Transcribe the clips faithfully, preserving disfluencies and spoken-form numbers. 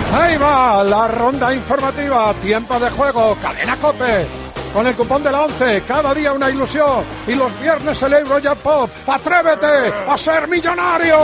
Ahí va la ronda informativa, tiempo de juego, Cadena COPE. Con el cupón de la once, cada día una ilusión. Y los viernes el Eurojackpot. ¡Atrévete a ser millonario!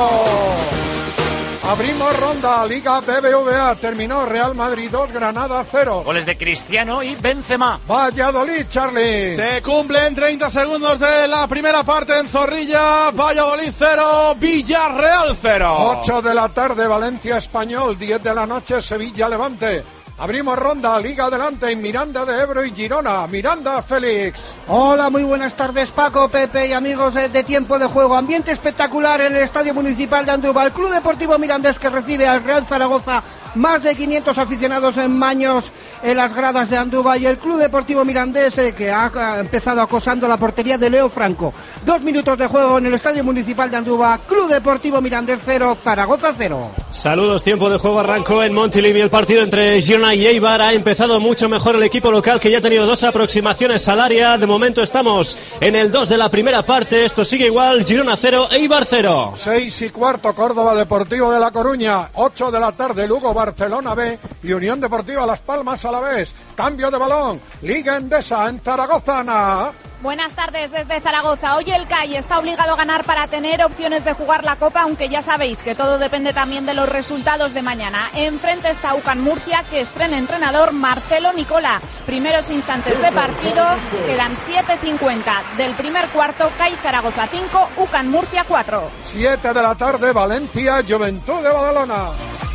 Abrimos ronda, Liga B B V A. Terminó Real Madrid dos, Granada cero. Goles de Cristiano y Benzema. Valladolid, Charlie. Se cumplen treinta segundos de la primera parte en Zorrilla. Valladolid cero, Villarreal cero. ocho de la tarde, Valencia Español. diez de la noche, Sevilla Levante. Abrimos ronda, Liga adelante, en Miranda de Ebro y Girona. Miranda, Félix. Hola, muy buenas tardes, Paco, Pepe y amigos de, de Tiempo de Juego. Ambiente espectacular en el Estadio Municipal de Andúba. El Club Deportivo Mirandés, que recibe al Real Zaragoza. Más de quinientos aficionados en Maños en las gradas de Andúba, y el Club Deportivo Mirandés eh, que ha, ha empezado acosando la portería de Leo Franco. Dos minutos de juego en el Estadio Municipal de Andúba. Club Deportivo Mirandés cero, Zaragoza cero. Saludos, tiempo de juego arrancó en Montilivi. El partido entre Girona y Eibar. Ha empezado mucho mejor el equipo local, que ya ha tenido dos aproximaciones al área. De momento estamos en el dos de la primera parte. Esto sigue igual, Girona cero, Eibar cero. Seis y cuarto, Córdoba Deportivo de La Coruña. Ocho de la tarde, Lugo Barcelona B y Unión Deportiva Las Palmas a la vez. Cambio de balón, Liga Endesa en Zaragoza, Ana. Buenas tardes desde Zaragoza. Hoy el C A I está obligado a ganar para tener opciones de jugar la Copa, aunque ya sabéis que todo depende también de los resultados de mañana. Enfrente está U C A M Murcia, que estrena entrenador Marcelo Nicola. Primeros instantes de partido, quedan siete cincuenta del primer cuarto. C A I Zaragoza cinco, U C A M Murcia cuatro. siete de la tarde, Valencia, Juventud de Badalona.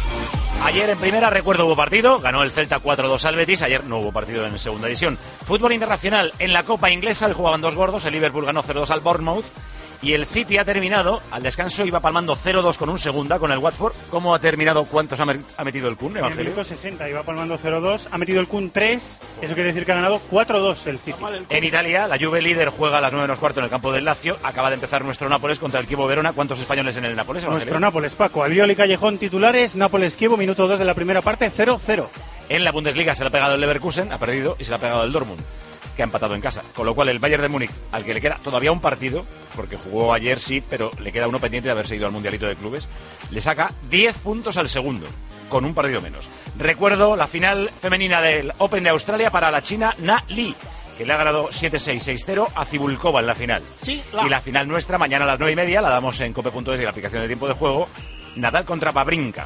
Ayer en primera, recuerdo, hubo partido, ganó el Celta cuatro dos al Betis. Ayer no hubo partido en segunda división. Fútbol internacional, en la Copa Inglesa hoy jugaban dos gordos. El Liverpool ganó cero dos al Bournemouth. Y el City ha terminado, al descanso iba palmando cero dos con un segunda con el Watford. ¿Cómo ha terminado? ¿Cuántos ha, me- ha metido el Kun, En el Evangelio? minuto sesenta iba palmando cero dos, ha metido el Kun tres, eso quiere decir que ha ganado cuatro dos el City. En Italia, la Juve líder juega a las nueve menos cuarto en el campo del Lazio. Acaba de empezar nuestro Nápoles contra el Chievo Verona. ¿Cuántos españoles en el Nápoles, Evangelio? Nuestro Nápoles, Paco, Albiol y Callejón titulares, Nápoles-Kievo, minuto dos de la primera parte, cero cero. En la Bundesliga se le ha pegado el Leverkusen, ha perdido, y se le ha pegado el Dortmund, que ha empatado en casa. Con lo cual el Bayern de Múnich, al que le queda todavía un partido, porque jugó ayer sí, pero le queda uno pendiente de haberse ido al Mundialito de Clubes, le saca diez puntos al segundo, con un partido menos. Recuerdo la final femenina del Open de Australia para la china Na Li, que le ha ganado siete seis, seis cero a Cibulkova en la final. Sí, la... Y la final nuestra, mañana a las nueve y media, la damos en cope punto es y la aplicación de Tiempo de Juego. Nadal contra Wawrinka.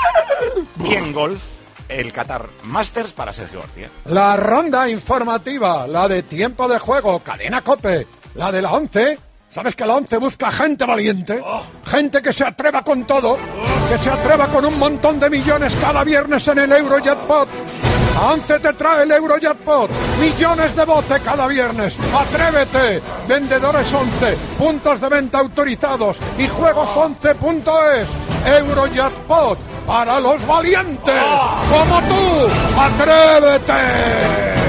Y en golf, el Qatar Masters para Sergio García. La ronda informativa, la de Tiempo de Juego, Cadena COPE, la de la once. ¿Sabes que la once busca gente valiente? Oh. Gente que se atreva con todo, oh. que se atreva con un montón de millones cada viernes en el Eurojackpot. La once te trae el Eurojackpot, millones de bote cada viernes. ¡Atrévete! Vendedores once, puntos de venta autorizados y juegos once punto es. Eurojackpot para los valientes, oh. como tú. ¡Atrévete!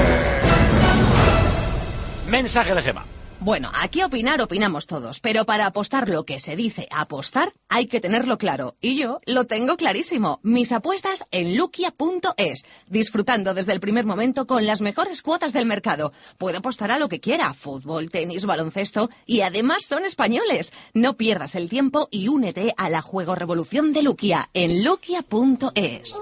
Mensaje de Gema. Bueno, aquí opinar opinamos todos, pero para apostar lo que se dice apostar hay que tenerlo claro. Y yo lo tengo clarísimo. Mis apuestas en Luquia punto es. Disfrutando desde el primer momento con las mejores cuotas del mercado. Puedo apostar a lo que quiera, fútbol, tenis, baloncesto, y además son españoles. No pierdas el tiempo y únete a la juego revolución de Luquia en Luquia punto es.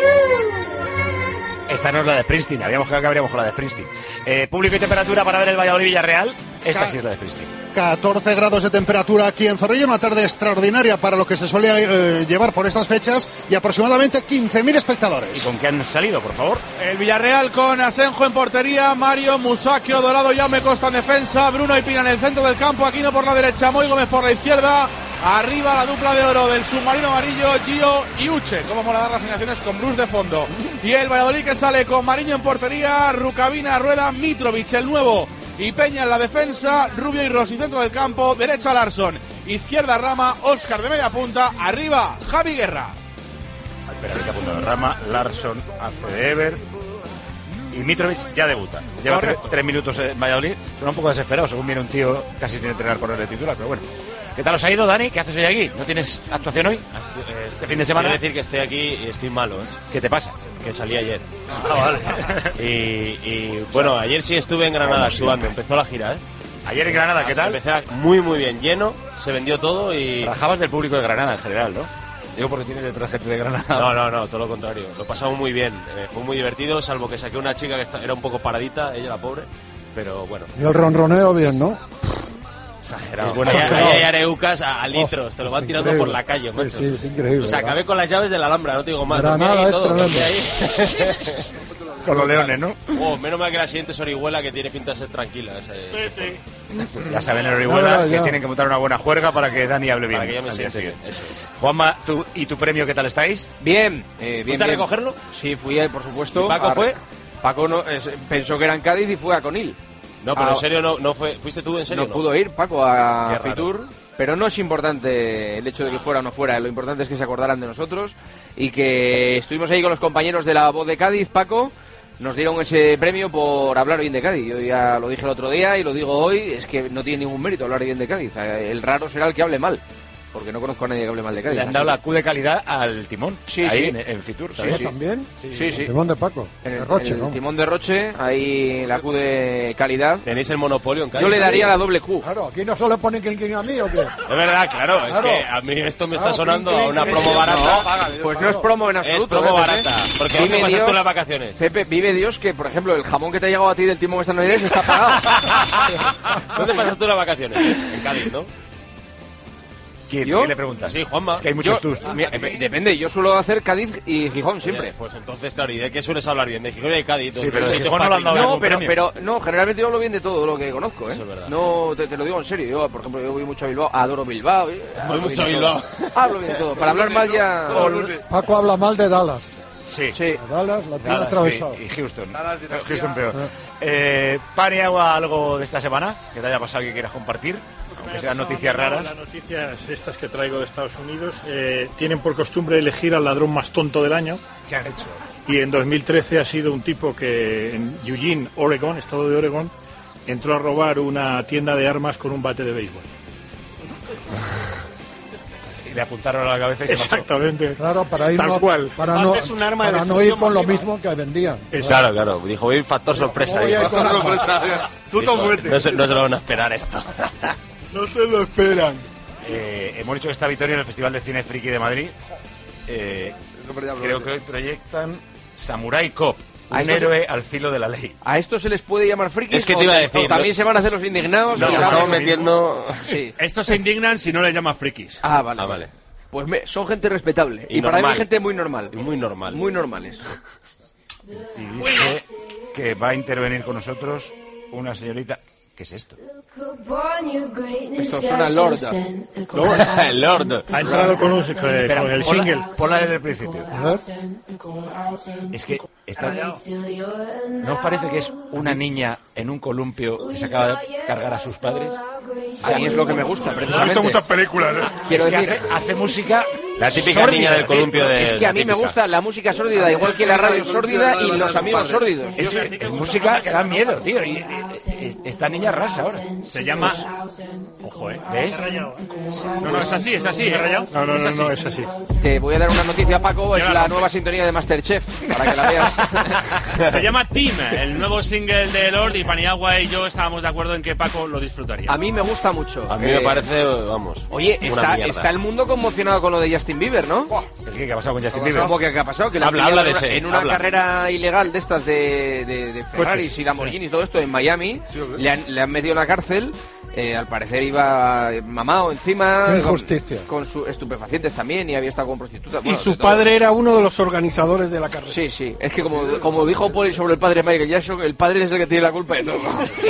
Esta no es la de Springsteen, habíamos quedado que habríamos con la de Springsteen. Eh, público y temperatura para ver el Valladolid Villarreal. Esta Ca- sí es la de Springsteen. catorce grados de temperatura aquí en Zorrilla, una tarde extraordinaria para lo que se suele eh, llevar por estas fechas, y aproximadamente quince mil espectadores. ¿Y con qué han salido, por favor? El Villarreal con Asenjo en portería, Mario, Musacchio, Dorado, Jaume Costa en defensa, Bruno y Pina en el centro del campo, Aquino por la derecha, Moy Gómez por la izquierda. Arriba la dupla de oro del submarino amarillo, Gio y Uche. Cómo mola dar las alineaciones con Bruce de fondo. Y el Valladolid que sale con Mariño en portería, Rukavina, Rueda, Mitrovic, el nuevo, y Peña en la defensa, Rubio y Rossi centro del campo, derecha Larsson, izquierda Rama, Óscar de media punta, arriba Javi Guerra. Espera, que apunta de Rama, Larsson hace de Ever y Mitrovic ya debuta. Lleva tre- tres minutos en Valladolid. Suena un poco desesperado, según viene un tío casi sin entrenar por el titular, pero bueno. ¿Qué tal os ha ido, Dani? ¿Qué haces hoy aquí? ¿No tienes actuación hoy? ¿Este fin de semana? Quiero decir que estoy aquí y estoy malo, ¿eh? ¿Qué te pasa? Que salí ayer. Ah, vale. y, y bueno, ayer sí estuve en Granada actuando. Empezó la gira, ¿eh? Ayer en Granada, ¿qué tal? Empecé muy muy bien, lleno, se vendió todo y... Trabajabas del público de Granada en general, ¿no? Digo porque tienes detrás gente de Granada. No, no, no, todo lo contrario. Lo pasamos muy bien. Eh, fue muy divertido, salvo que saqué una chica que está- era un poco paradita, ella la pobre. Pero bueno, Y el ronroneo bien, ¿no? exagerado. Es buena ahí, persona. ahí hay areucas a, a litros, te lo van Es tirando increíble. por la calle, Sí, macho. sí, es increíble, O sea, ¿verdad? acabé con las llaves de la Alhambra, no te digo más. Granada dormí ahí es todo, dormí tremendo. ahí. Con los leones, ¿no? Oh, menos mal que la siguiente es Orihuela, que tiene pinta de ser tranquila. Ese, Sí, sí. Ya saben en No, Orihuela no, que ya. tienen que montar una buena juerga para que Dani hable bien. Para que ya me al día siente bien, siguiente. eso es. Juanma, ¿tú y tu premio qué tal estáis? Bien, eh, bien, ¿Fuiste a bien. recogerlo? Sí, fui, eh, por supuesto. ¿Y Paco a- fue? Paco no, es- pensó que era en Cádiz y fue a Conil. No, pero Ah, en serio, no, no fue. ¿Fuiste tú en serio? No pudo ir Paco a Qué raro. Fitur, pero no es importante el hecho de que fuera o no fuera, lo importante es que se acordaran de nosotros y que estuvimos ahí con los compañeros de La Voz de Cádiz, Paco, nos dieron ese premio por hablar bien de Cádiz. Yo ya lo dije el otro día y lo digo hoy, es que no tiene ningún mérito hablar bien de Cádiz, el raro será el que hable mal, porque no conozco a nadie que hable mal de Cádiz. Le han dado la Q de calidad al timón. Sí, ahí sí. en, en Fitur. Sí, ¿sabes? sí. ¿También? Sí, sí. El timón de Paco. En el, de Roche, en el ¿no? timón de Roche, ahí la Q de calidad. Tenéis el monopolio en Cádiz. Yo le daría la doble Q. Claro, aquí no se le pone quien a mí, ¿o qué? Es verdad, claro, es Claro. que a mí esto me está Claro, sonando clink, a una clink, promo clink. barata. No, Pues no es promo en absoluto. Es promo ¿eh, Pepe? barata. Porque Vive ¿dónde pasas Dios- tú las vacaciones? Pepe, vive Dios que, por ejemplo, el jamón que te ha llegado a ti del timón esta Navidad está pagado. ¿Dónde pasas tú las vacaciones? En Cádiz, ¿no? ¿Quién, ¿Yo? ¿Quién le preguntas? Sí, Juanma. Que hay muchos Yo- tus. mi- eh, depende, yo suelo hacer Cádiz y Gijón siempre. Oye, pues entonces, claro, ¿y de qué sueles hablar bien? De Gijón y de Cádiz. Sí, pero Entonces, de te Gijón no lo han dado patrimonio. No, algún pero, premio. pero no, generalmente yo hablo bien de todo lo que conozco, ¿eh? Eso es verdad. No, te, te lo digo en serio. Yo, por ejemplo, yo voy mucho a Bilbao, adoro Bilbao. eh, hablo mucho bien a de todo. Bilbao. Hablo bien de todo. Para hablar mal ya. Paco habla mal de Dallas. Sí. Sí. Dallas la tiene Dallas, atravesado. sí, y Houston. Dallas, Eh, Houston peor. Ah. Eh, pan y agua, algo de esta semana que te haya pasado que quieras compartir, aunque sean noticias raras. Las noticias estas que traigo de Estados Unidos eh, tienen por costumbre elegir al ladrón más tonto del año. ¿Qué han hecho? Y en dos mil trece ha sido un tipo que en Eugene, Oregon, estado de Oregon, entró a robar una tienda de armas con un bate de béisbol. Y le apuntaron a la cabeza y se marchó. Exactamente. Claro, para ir Tal no, cual. para Bate no, es un arma de para no ir destrucción con lo masiva. mismo que vendían. Claro, claro. Dijo, voy a ir factor sorpresa. Voy a ir dijo. con la- Tú Dijo, tomate. no, se, no se lo van a esperar esto. No se lo esperan. Eh, hemos dicho que está Vitoria en el Festival de Cine Friki de Madrid. Eh, creo que hoy proyectan Samurai Cop, ¿A un esto se- héroe al filo de la ley. ¿A esto se les puede llamar frikis? Es que te o- iba a decir, o también ¿no? se van a hacer los indignados. Nos y estamos vamos- metiendo... Sí. Estos se indignan si no les llaman frikis. Ah, vale. Ah, vale. Pues me- son gente respetable. Y Y, para mí normal. gente muy normal. Muy normal. Muy normales. Y dice que va a intervenir con nosotros una señorita. ¿Qué es esto? Esto suena Lord. El Lord. Ha entrado con, un, con, Espera, con el ponla- single. Ponla desde el principio. A ver. Es que está... ¿No os parece que es una niña en un columpio que se acaba de cargar a sus padres? A mí es lo que me gusta, precisamente. películas, ¿eh? Quiero Es que decir, hace, hace música. La típica sórdida. niña del columpio de... es que a la mí me típica. gusta la música sórdida, igual que la radio sórdida y los amigos sórdidos. Es, es música que da miedo, tío. Y, y- y- esta niña rasa ahora. Se llama... Ojo, ¿eh? ¿Ves? No, no, es así, es así. ¿eh? No, no, Es no, así. no, es así. Te voy a dar una noticia, Paco, es Llévala, la José. nueva sintonía de Masterchef, para que la veas. Se llama Team, el nuevo single de Lord, y Paniagua y yo estábamos de acuerdo en que Paco lo disfrutaría. A mí me gusta mucho. A mí me Eh, parece, vamos, Oye, una está, mierda. está el mundo conmocionado con lo de Justin Bieber, ¿no? ¿El qué? ¿Qué ha pasado con Justin Bieber? ¿Cómo que qué ha pasado? Que le han Habla, pillado habla de en una- ese, en una habla. carrera ilegal de estas de, de, de Ferraris Coches. y Lamborghinis y todo esto en Miami. Le han, le han metido en la cárcel. Eh, al parecer iba mamado encima. Qué con- injusticia. Con, sus estupefacientes también y había estado con prostitutas. Y bueno, su de todo. padre era uno de los organizadores de la carrera. Sí, sí. Es que como, como dijo Poli sobre el padre Michael Jackson, el padre es el que tiene la culpa de todo.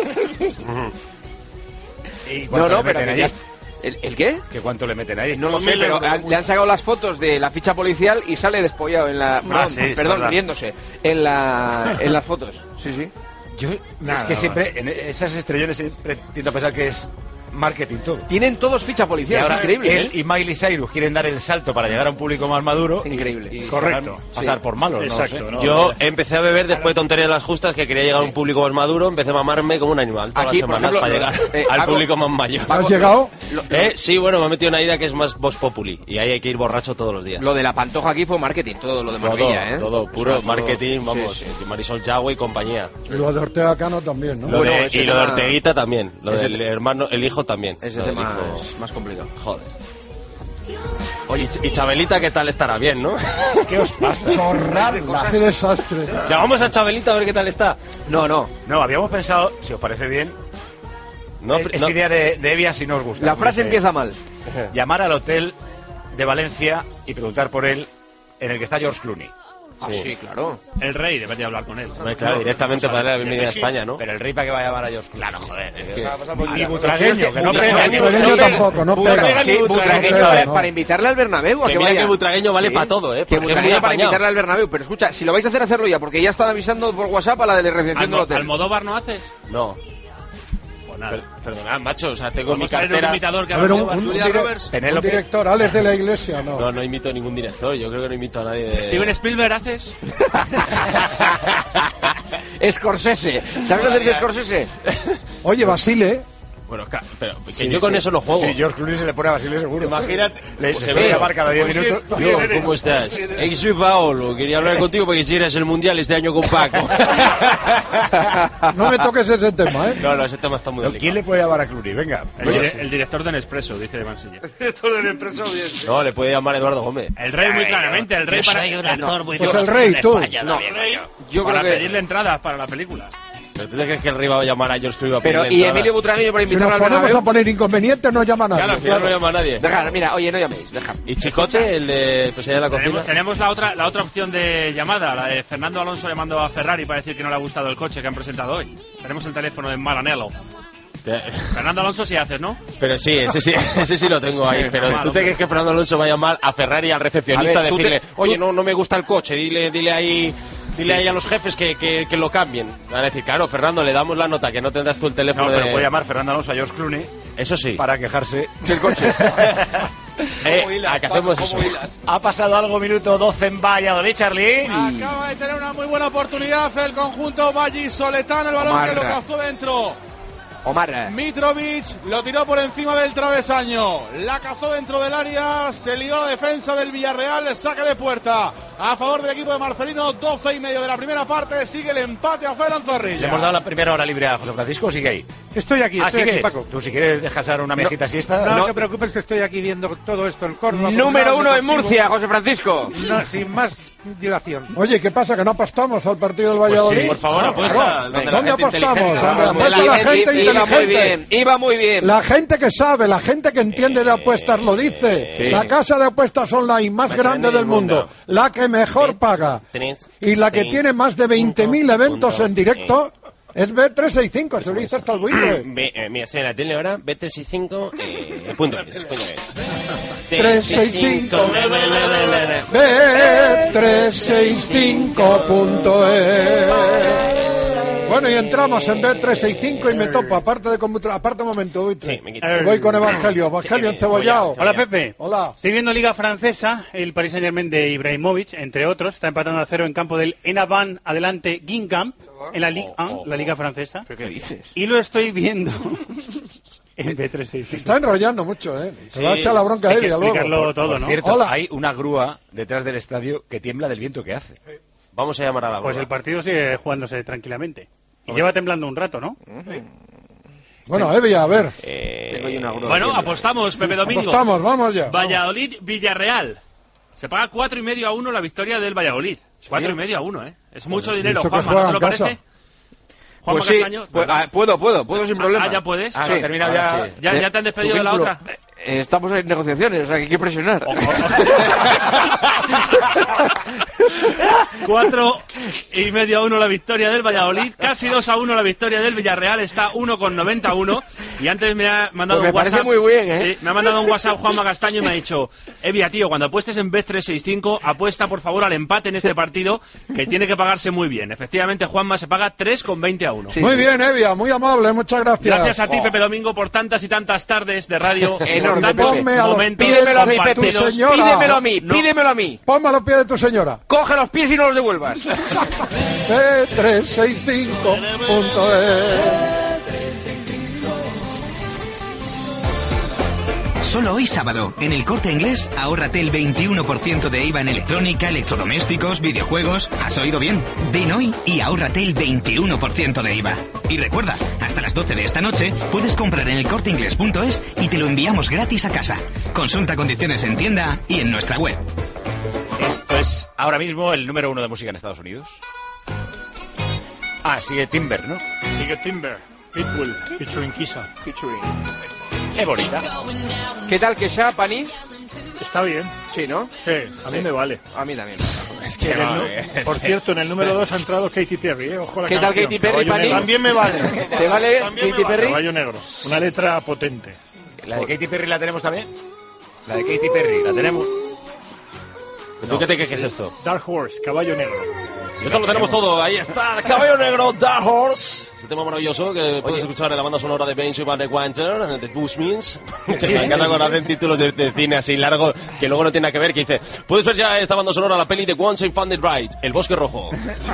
¿Y No, cuánto no, le pero meten que ahí? ya... ¿El, ¿El qué? ¿Que cuánto le meten ahí? No lo sé, pero han- le han sacado las fotos de la ficha policial y sale despollado en la... Perdón, sí, es perdón verdad. riéndose. En, la, en las fotos. Sí, sí. Yo, Nada, es que nada. siempre, en esas estrellones siempre tiendo a pensar que es marketing todo. Tienen todos ficha Y policial, ahora es increíble. él ¿eh? y Miley Cyrus quieren dar el salto para llegar a un público más maduro. Increíble. Y, y se Correcto. hagan pasar Sí. por malos, Exacto, no lo sé. ¿no? Yo empecé a beber después de tonterías de las justas, que quería llegar a un público más maduro, empecé a mamarme como un animal todas Aquí, las por semanas ejemplo, para llegar eh, al Paco- público más mayor. Paco- ¿Has llegado? Lo, ¿Eh? Sí, bueno, me he metido una idea que es más Vox Populi, y ahí hay que ir borracho todos los días. lo de la pantoja aquí fue marketing, todo lo de todo, Marbella, ¿eh? todo, puro O sea, todo- marketing, vamos, sí, sí. Marisol Yagüe y compañía. Y lo de Ortega Cano también, ¿no? Lo Bueno, de- ese y lo de tema- Orteguita también, lo ese del te- hermano, el hijo también. Ese lo del tema hijo. es más complicado. Joder. Oye, y Chabelita, ¿qué tal estará? Bien, ¿no? ¿Qué os pasa? Chorrada. Qué desastre. Llamamos a Chabelita a ver qué tal está. No, no. No, habíamos pensado, si os parece bien, no, es no. idea de, de Evia si no os gusta. La frase empieza mal. Llamar al hotel de Valencia y preguntar por él, en el que está George Clooney. Ah, sí, claro. El rey debería hablar con él. Hombre, claro, directamente para darle la bienvenida a España, ¿no? Pero el rey, ¿para qué va a llamar a George Clooney? Claro, joder. Es que... Ni butragueño, que no pega. Ni butragueño tampoco, no pega. Sí, butragueño para, para invitarle al Bernabéu. A que que mira vaya. que butragueño vale sí. para todo, ¿eh? Que butragueño para invitarle al Bernabéu. Pero escucha, si lo vais a hacer, hacerlo ya, porque ya están avisando por WhatsApp a la de la recepción del hotel. ¿Almodóvar no haces? No. Per perdonad, macho, o sea, tengo mi cartera. Un imitador que a ver, un, un, un, dire un director, Alex de la Iglesia, no. No, no imito a ningún director, yo creo que no imito a nadie de... ¿Steven Spielberg haces? Scorsese, ¿sabes hacer de Scorsese? Oye, Basile... Bueno, pero que sí, yo con sí. eso no juego. Sí, George Clooney se le pone a Basile seguro. Imagínate. Le, se ve llamar cada diez minutos. Yo, ¿cómo estás? Hey, soy Paolo. Quería hablar contigo porque quisieras el mundial este año con Paco. No me toques ese tema, ¿eh? No, no, ese tema está muy delicado. ¿Quién le puede llamar a Clooney? Venga. El, dire el director de Nespresso, dice Mansilla. El director de Nespresso, bien. No, le puede llamar Eduardo Gómez. El rey, muy claramente. El rey para. No, pues el rey, tú. No, yo para creo que... pedirle entradas para la película. ¿Pero tú te crees que el rey va a llamar a George Clooney? Pero, ¿y Emilio Butragueño para invitarlo al Bernabéu? Si nos ponemos a poner inconvenientes, no llama a nadie. Claro, al final no llama a nadie. Dejar, mira, oye, no llaméis, dejar. ¿Y Chicote, el de pues allá de la cocina? Tenemos, tenemos la otra la otra opción de llamada, la de Fernando Alonso llamando a Ferrari para decir que no le ha gustado el coche que han presentado hoy. Tenemos el teléfono de Maranello. Fernando Alonso sí haces, ¿no? Pero sí, ese sí, ese sí lo tengo ahí. Pero normal, ¿tú te crees que Fernando Alonso va a llamar a Ferrari, al recepcionista, a, ver, a decirle, te, oye, no, no me gusta el coche, dile, dile ahí... Dile sí, ahí sí. a los jefes que, que, que lo cambien. Van a decir, claro, Fernando, le damos la nota, que no tendrás tú el teléfono. No, de... pero puede llamar Fernando Alonso a George Clooney. Eso sí. Para quejarse del coche. eh, hilas, ¿a qué hacemos eso? Ha pasado algo, minuto doce en Valladolid, Charlie. Acaba de tener una muy buena oportunidad el conjunto vallisoletano. El balón Omar. que lo cazó dentro. Omar. Mitrovic lo tiró por encima del travesaño. La cazó dentro del área. Se lió la defensa del Villarreal. Saque de puerta a favor del equipo de Marcelino. doce y medio de la primera parte. Sigue el empate a cero en Zorrilla. Le hemos dado la primera hora libre a José Francisco. ¿Sigue ahí? Estoy aquí, ah, estoy ¿sigue? aquí, Paco. Tú si quieres descansar una mesita no, siesta. No, no te preocupes que estoy aquí viendo todo esto, el Córdoba. Número uno en Murcia, José Francisco. No, sin más dilación. Oye, ¿qué pasa? ¿Que no apostamos al partido del Valladolid? Pues sí, por favor, apuesta. ¿Dónde, ¿Dónde apostamos? ¿Dónde apuesta la gente inteligente? Iba muy bien, iba muy bien. La gente que sabe, la gente que entiende de apuestas lo dice. Sí. La casa de apuestas online más, más grande del mundo, mundo, la que mejor paga y la que tiene más de veinte mil eventos en directo. Es B trescientos sesenta y cinco, se lo dice hasta el buitre. Mira, se la tiene ahora, B trescientos sesenta y cinco, eh, punto es, punto es. trescientos sesenta y cinco, B trescientos sesenta y cinco punto es. Bueno, y entramos en B trescientos sesenta y cinco y me topo, aparte de computer, aparte un momento, buitre. Sí, voy con Evangelio, Evangelio encebollado. Hola, Pepe. Hola. Estoy viendo Liga Francesa, el Paris Saint-Germain de Ibrahimovic, entre otros, está empatando a cero en campo del Enaban, adelante Guingamp, en la Ligue uno, la Liga Francesa. ¿Pero qué dices? Y lo estoy viendo en B trescientos sesenta y cinco. Está enrollando mucho, ¿eh? Se sí, va a echar la bronca a él luego. Por, todo, por ¿no? cierto, Hola. Hay una grúa detrás del estadio que tiembla del viento que hace. Vamos a llamar a la grúa. Pues el partido sigue jugándose tranquilamente. Y lleva temblando un rato, ¿no? Sí. Bueno, Evia, a ver. Eh, bueno, apostamos, Pepe Domingo. Apostamos, vamos ya. Valladolid, Villarreal. Se paga cuatro y medio a uno la victoria del Valladolid. ¿Sí? Cuatro y medio a uno, ¿eh? Es mucho dinero, Juanma, ¿no te lo parece? Pues sí, pues, ah, puedo, puedo, puedo sin problema. Ah, ya puedes. Ah, sí. Termina ya, sí. ya, ya te han despedido de la otra. Eh, estamos en negociaciones, o sea que hay que presionar. Cuatro y medio a uno la victoria del Valladolid, casi dos a uno la victoria del Villarreal, está uno con noventa y uno. Y antes me ha mandado pues me un WhatsApp. Parece muy bien, ¿eh? Sí, me ha mandado un WhatsApp Juanma Castaño y me ha dicho: Evia, tío, cuando apuestes en B trescientos sesenta y cinco, apuesta por favor al empate en este partido, que tiene que pagarse muy bien. Efectivamente, Juanma se paga tres con veinte a uno. Sí. Muy bien, Evia, muy amable, muchas gracias. Gracias a ti, oh. Pepe Domingo, por tantas y tantas tardes de radio. Enorme, tantos momentos pídemelo a mí, Pepe. Pídemelo a mí, no. pídemelo a mí. Ponme a los pies de tu señora. Coge los pies y no los devuelvas. B trescientos sesenta y cinco punto es. Solo hoy sábado, en El Corte Inglés, ahórrate el veintiuno por ciento de I V A en electrónica, electrodomésticos, videojuegos. ¿Has oído bien? Ven hoy y ahórrate el veintiuno por ciento de I V A. Y recuerda, hasta las doce de esta noche puedes comprar en elcorteingles punto es y te lo enviamos gratis a casa. Consulta condiciones en tienda y en nuestra web. Esto es ahora mismo el número uno de música en Estados Unidos. Ah, sigue Timber, ¿no? Sigue Timber. Pitbull, featuring Kisa. Featuring. Qué bonita. ¿Qué tal que sea, Pani? Está bien. Sí, ¿no? Sí, a mí Sí. me vale. A mí también. Es que en el nu- por cierto, en el número dos ha entrado Katy Perry, ¿eh? Ojo a la ¿Qué tal canción. Katy Perry, Caballo Pani? Negro. También me vale. ¿Te vale Katy Perry? Caballo Negro. Una letra potente. ¿La de Katy Perry la tenemos también? La de Katy Perry, la tenemos. ¿Tú qué te crees que es esto? Dark Horse, Caballo Negro. Esto lo tenemos todo, ahí está, Caballo Negro, Dark Horse. Es un tema maravilloso que puedes escuchar en la banda sonora de Benji Van de Winter, de Bushmins. Que me encanta cuando hacen títulos de, de cine así largos que luego no tiene nada que ver, que dice, puedes ver ya esta banda sonora, la peli de Once I Found It Right, El Bosque Rojo.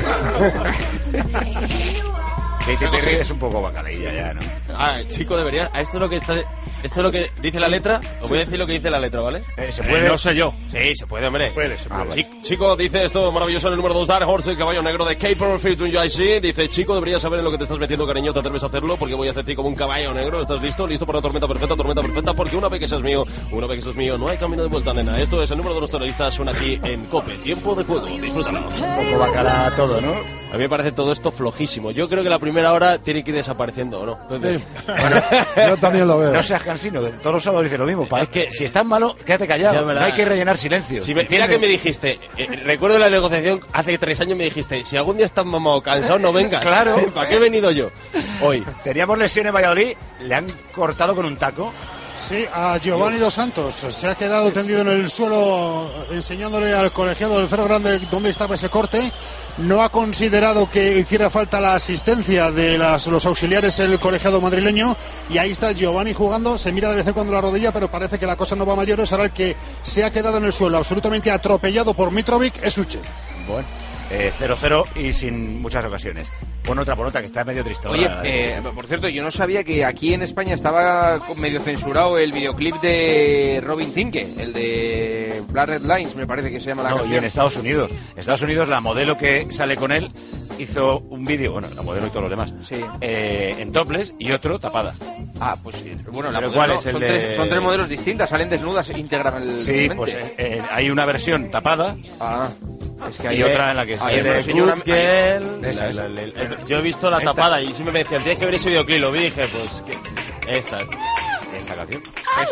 Katy Perry es un poco bacalailla ya, ¿no? Ah, chico, debería, a esto es lo que está, esto es lo que dice la letra, os voy a decir lo que dice la letra, ¿vale? Eh, ¿se puede? no sé yo. Sí, se puede, hombre. Se puede, se puede. Ah, chi- chico, dice esto maravilloso en el número dos, Dark Horse, el caballo negro de Caper featuring I C. Dice, chico, deberías saber en lo que te estás metiendo, cariño, te atreves a hacerlo porque voy a hacer ti como un caballo negro. ¿Estás listo? ¿Listo para la tormenta perfecta? Tormenta perfecta, porque una vez que seas mío, una vez que seas mío, no hay camino de vuelta, nena. Esto es el número de los terroristas, suena aquí en COPE. Tiempo de juego, disfrútalo. Un poco bacala todo, ¿no? A mí me parece todo esto flojísimo. Yo creo que la primera hora tiene que ir desapareciendo, ¿o no? Pepe? Sí. Yo también lo veo. No seas cansino, que todos los sábados dice lo mismo. Es que si estás malo, quédate callado. Ya, No ¿verdad? hay que rellenar silencio. Si me- mira que me dijiste, eh, recuerdo la negociación hace tres años me dijiste, si algún día estás mamado cansado no vengas. Claro. ¿Para qué he venido yo hoy? Teníamos lesión en Valladolid, le han cortado con un taco. Sí, a Giovanni Dos Santos. Se ha quedado tendido en el suelo enseñándole al colegiado del Ferro Grande dónde estaba ese corte. No ha considerado que hiciera falta la asistencia de las, los auxiliares el colegiado madrileño. Y ahí está Giovanni jugando. Se mira de vez en cuando la rodilla, pero parece que la cosa no va a mayores. Ahora el que se ha quedado en el suelo absolutamente atropellado por Mitrovic es Uche. Bueno, eh, cero cero y sin muchas ocasiones. Pon otra por otra, que está medio triste. Oye, eh, por cierto, yo no sabía que aquí en España estaba medio censurado el videoclip de Robin Thicke, el de Black Red Lines, me parece que se llama la No, y canción. en Estados Unidos. En Estados Unidos la modelo que sale con él hizo un vídeo, bueno, la modelo y todos los demás, Sí. eh, en topless y otro tapada. Ah, pues sí. Bueno, la ¿Pero modelo cuál no, es el son, de- tres, son tres modelos distintas, salen desnudas íntegramente. Sí, pues eh, eh, hay una versión tapada Ah, es que y hay otra en la que hay se una ve señora- Good Girl. Esa, La- esa. la- la- la- yo he visto la Esta. tapada y siempre me decían, tienes que ver ese videoclip, lo vi y dije, pues, que- esta. esa canción.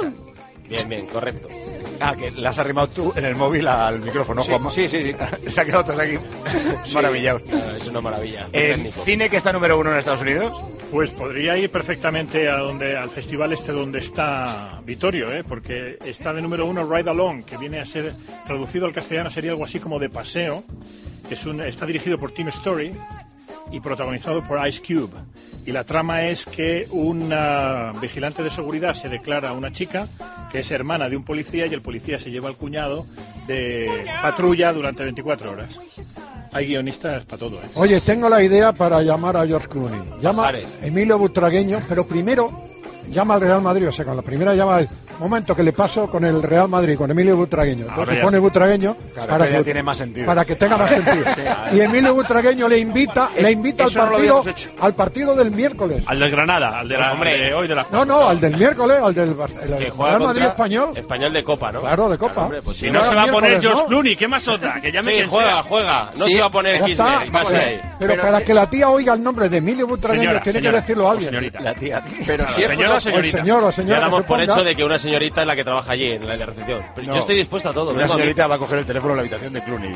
Bien, bien, correcto. Ah, que la has arrimado tú en el móvil al micrófono, Sí, Juanma. sí, sí, sí. Se ha quedado todo aquí maravillado. Ah, es una maravilla. ¿El técnico. cine que está número uno en Estados Unidos? Pues podría ir perfectamente a donde, al festival este donde está Vittorio, ¿eh? Porque está de número uno Ride Along, que viene a ser, traducido al castellano sería algo así como de paseo. Es un, está dirigido por Tim Story y protagonizado por Ice Cube. Y la trama es que un ah, vigilante de seguridad se declara a una chica que es hermana de un policía y el policía se lleva al cuñado de patrulla durante veinticuatro horas. Hay guionistas para todo, ¿eh? Oye, tengo la idea para llamar a George Clooney. Llama a Ares. Emilio Butragueño, pero primero llama al Real Madrid. O sea, con la primera llama, momento que le paso con el Real Madrid, con Emilio Butragueño. Ahora Entonces ya pone sí. Butragueño Claro, para que ya que, tiene más sentido. para que tenga más sentido. Y Emilio Butragueño le invita, le invita al eso no lo partido, habíamos hecho. al partido del miércoles. Al del Granada, al de, la, Hombre. de hoy de la... No, no, al del miércoles, al del Bar- el Que Real juega Madrid contra español. Español de Copa, ¿no? Claro, de Copa. hombre, pues Si sí. no Ahora se va a poner miércoles, George ¿no? Clooney, ¿qué más otra? Que llame Sí, quien juega, sea. juega. No Sí, se va a poner Ya está. Kisner, pase Pero, ahí. pero Pero para que- que la tía oiga el nombre de Emilio Butragueño Señora, tiene señora, que decirlo a o alguien. señorita. La tía. Pero si es Señora o O el señorita. señor o señora Ya que damos se por ponga. hecho de que una señorita es la que trabaja allí en la de recepción. Pero No. yo estoy dispuesta a todo. Una venga, señorita va a coger el teléfono en la habitación de Clooney.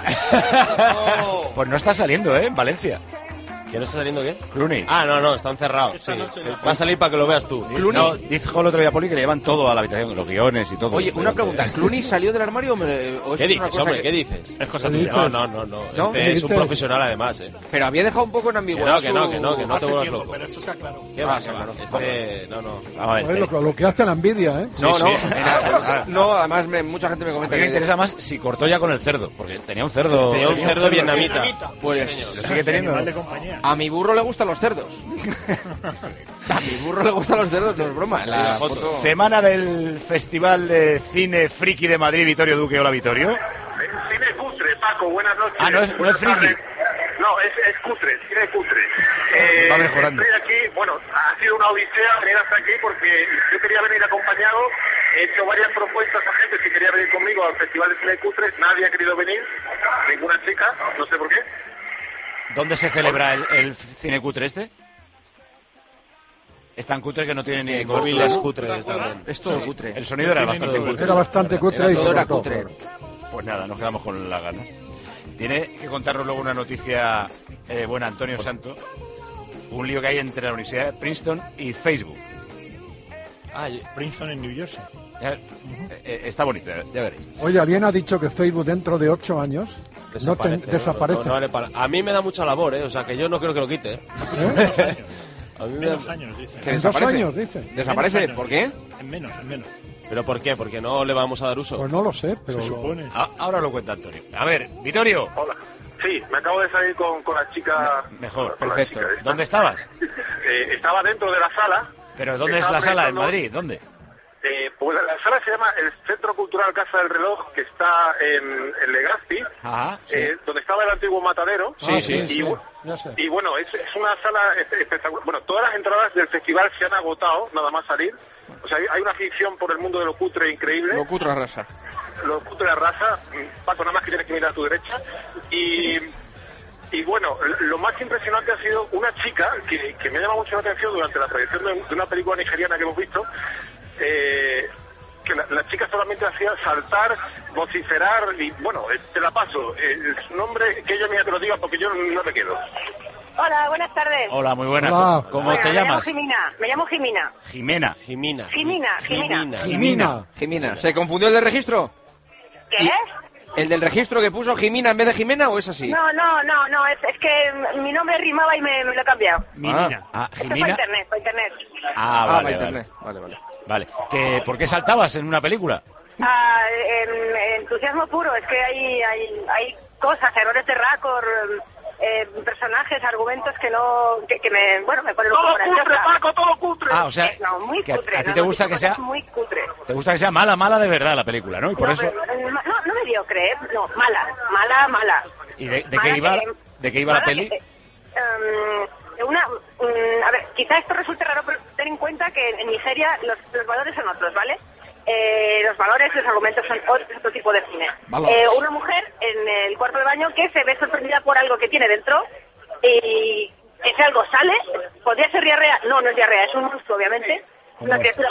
Va- Pues no está saliendo, ¿eh? En Valencia. ¿Que no está saliendo qué? Clooney. Ah, no, no, están cerrados. Sí. Va a salir para que lo veas tú. No, dijo el otro día Poli que le llevan todo a la habitación, los guiones y todo. Oye, una pregunta, ¿Clooney salió del armario o, me- o ¿Qué eso es una dices, cosa hombre? que- ¿Qué dices? Es cosa ¿Qué tuya. dices? No, no, no, no. ¿No? Este ¿Qué es un dices? profesional además, eh. Pero había dejado un poco en Que ambigüedad no, que no, que no, que no te su- vuelvas loco. Pero eso se aclaró. ¿Qué Ah, va, sí, qué va? claro. Este, no, no. Vamos a ver, Joder, lo, lo que hace la envidia, ¿eh? No, Sí, no, sí. era- no, además me- mucha gente me A comenta mí me que... interesa más si cortó ya con el cerdo, porque tenía un cerdo. Tenía un cerdo vietnamita. Pues, Lo sigue teniendo. Animal ¿no? de compañía. A mi burro le gustan los cerdos. A mi burro le gustan los cerdos, no es broma. La foto... Semana del Festival de Cine Friki de Madrid, Vittorio Duque. Hola, Vittorio. Cine cutre, Paco, buenas noches. Ah, no es, no es friki. No, es, es cutre, cine cutre. Eh, Va mejorando. Estoy aquí, bueno, ha sido una odisea venir hasta aquí porque yo quería venir acompañado. He hecho varias propuestas a gente que quería venir conmigo al Festival de Cine Cutre. Nadie ha querido venir, ninguna chica, no sé por qué. ¿Dónde se celebra el, el cine cutre este? Es tan cutre que no tiene ni móviles cutres también. Es todo cutre. El sonido era bastante cutre. Era bastante cutre y todo era cutre. Pues nada, nos quedamos con la gana. Tiene que contarnos luego una noticia eh, buena, Antonio Santo. Un lío que hay entre la Universidad de Princeton y Facebook. Ah, Princeton en New Jersey. Ya, eh, está bonito, ya veréis. Oye, alguien ha dicho que Facebook dentro de ocho años no te, Desaparece, desaparece. no, no, no vale para- A mí me da mucha labor, ¿eh? O sea, que yo no creo que lo quite. ¿eh? ¿Eh? A mí me Menos da- años, dice. Que En dos desaparece. años, dice. ¿Desaparece? Menos años. ¿Por qué? En menos, en menos. ¿Pero por qué? Porque no le vamos a dar uso. Pues no lo sé, pero Se lo- supone. Ah, ahora lo cuenta Antonio. A ver, Vittorio. Hola. Sí, me acabo de salir con, con la chica. Mejor, con la perfecto. chica esta. ¿Dónde estabas? Eh, estaba dentro de la sala. ¿Pero dónde es Estaba la sala? ¿En pensando- Madrid? ¿Dónde? Eh, pues la, la sala se llama el Centro Cultural Casa del Reloj, que está en, en Legazpi, Ajá, sí. eh, donde estaba el antiguo matadero. Ah, sí, y, sí, bu- ya sé. y bueno, es, es una sala espe- espectacular. Bueno, todas las entradas del festival se han agotado, nada más salir. O sea, hay, hay una ficción por el mundo de lo cutre increíble. Lo cutre raza. Lo cutre de raza. Paco, nada más que tienes que mirar a tu derecha. Y... Y bueno, lo más impresionante ha sido una chica que, que me ha llamado mucho la atención durante la proyección de, de una película nigeriana que hemos visto, eh, que la, la chica solamente hacía saltar, vociferar y bueno, eh, te la paso. Eh, su nombre, que ella misma te lo diga porque yo no me quedo. Hola, buenas tardes. Hola, muy buenas. Hola. ¿Cómo Bueno, te me llamas? llamo Jimena, me llamo Jimena. Jimena. Jimina. Jimena, Jimena. Jimina. Jimina. ¿Se confundió el del registro? ¿Qué? ¿El del registro que puso Jimina en vez de Jimena o es así? No, no, no, no, es, es que mi nombre rimaba y me, me lo he cambiado. Minina. Ah, Esto es para Jimina. internet, para internet. Ah, Ah, vale, va vale. internet. Vale, vale. Vale. ¿Que, ¿Por qué saltabas en una película? Ah, en- entusiasmo puro, es que hay, hay, hay cosas, errores de récord, eh, personajes, argumentos que no, que, que me, bueno, me ponen un ¡Todo poco cutre, nerviosa. Paco, todo cutre! Ah, o sea, Eh, no, muy que a, cutre. a ti no, te no, gusta tipo que sea cosas muy cutre. te gusta que sea mala, mala de verdad la película, ¿no? Y por no, eso pero, no, no mediocre, ¿eh? No, mala, mala, mala. ¿Y de, de Mala qué iba que- de qué iba la mala peli? que- em, de una, mm, a ver, quizá esto resulte raro, pero ten en cuenta que en Nigeria los, los valores son otros, ¿vale? Eh, los valores, los argumentos son otro, otro tipo de cine. Valores. Eh, una mujer en el cuarto de baño que se ve sorprendida por algo que tiene dentro y ese algo sale, ¿podría ser diarrea? No, no es diarrea, es un monstruo, obviamente. Una criatura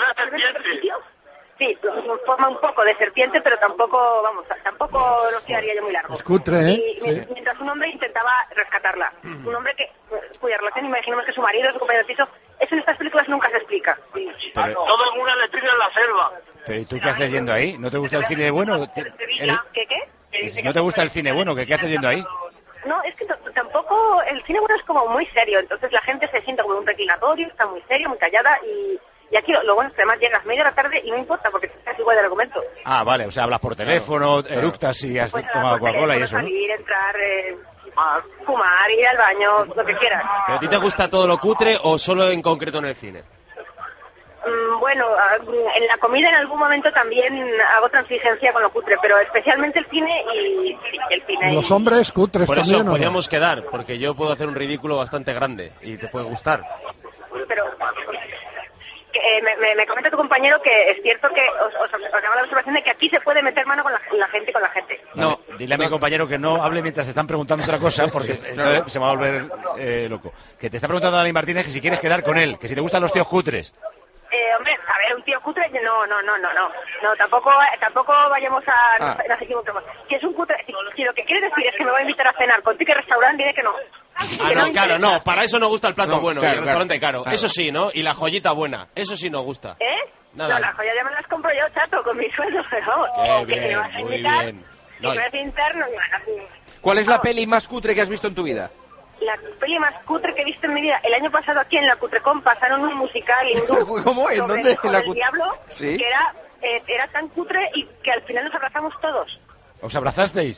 sí, forma un poco de serpiente, pero tampoco, vamos, tampoco lo quedaría yo muy largo. Es cutre, ¿eh? Y Sí. mientras un hombre intentaba rescatarla. Un hombre que, cuya relación, imaginemos que su marido, su compañero de piso, eso en estas películas nunca se explica. Pero, Todo en una letrina en la selva. pero ¿y tú qué haces yendo ahí? ¿No te gusta el cine bueno? Te- el- ¿Qué qué? que si no te gusta el cine bueno, ¿qué, qué haces yendo ahí? No, es que t- tampoco, el cine bueno es como muy serio, entonces la gente se sienta como en un reclinatorio, está muy serio, muy callada y, y aquí lo, lo bueno es que además llegas media de la tarde y no importa porque estás igual de argumento. Ah, vale, o sea, hablas por teléfono, eructas y has Puedes tomado hablar por Coca-Cola y teléfono, eso, ¿no? salir, entrar, eh, fumar, ir al baño, lo que quieras. ¿Pero a ti te gusta todo lo cutre o solo en concreto en el cine? Mm, Bueno, ah, en la comida en algún momento también hago transigencia con lo cutre, pero especialmente el cine y sí, el cine. Y y- los hombres cutres Por eso también, ¿o no? podríamos quedar, porque yo puedo hacer un ridículo bastante grande y te puede gustar. Pero que, eh, me, me- me comenta tu compañero que es cierto que os, os, os llama la observación de que aquí se puede meter mano con la, la gente y con la gente. No, dile a mi compañero que no hable mientras te están preguntando otra cosa, porque entonces se me va a volver eh, loco. Que te está preguntando Dani Martínez que si quieres quedar con él, que si te gustan los tíos cutres. Eh, hombre, a ver, un tío cutre, no, no, no, no, no, no, tampoco, tampoco vayamos a, Ah. nos, nos equivoquemos. Si es un cutre, si, si lo que quiere decir es que me va a invitar a cenar con ticket restaurante, diré que no. Ah, Que no, me claro, interesa. no, para eso nos gusta el plato No, bueno claro, y el restaurante caro. claro. Eso sí, ¿no? Y la joyita buena, eso sí nos gusta. ¿Eh? Nada. No, las joyas ya me las compro yo, chato, con mi sueldo, pero vamos, Qué que si me bien, vas a muy invitar, bien. si No, me vas a interno, bueno, ¿Cuál es la peli más cutre que has visto en tu vida? la peli más cutre que he visto en mi vida. El año pasado aquí en la Cutrecom pasaron un musical hindú ¿Cómo? ¿En sobre dónde? el hijo ¿En la del Cut- diablo, Sí. que era, eh, era tan cutre y que al final nos abrazamos todos. ¿Os abrazasteis?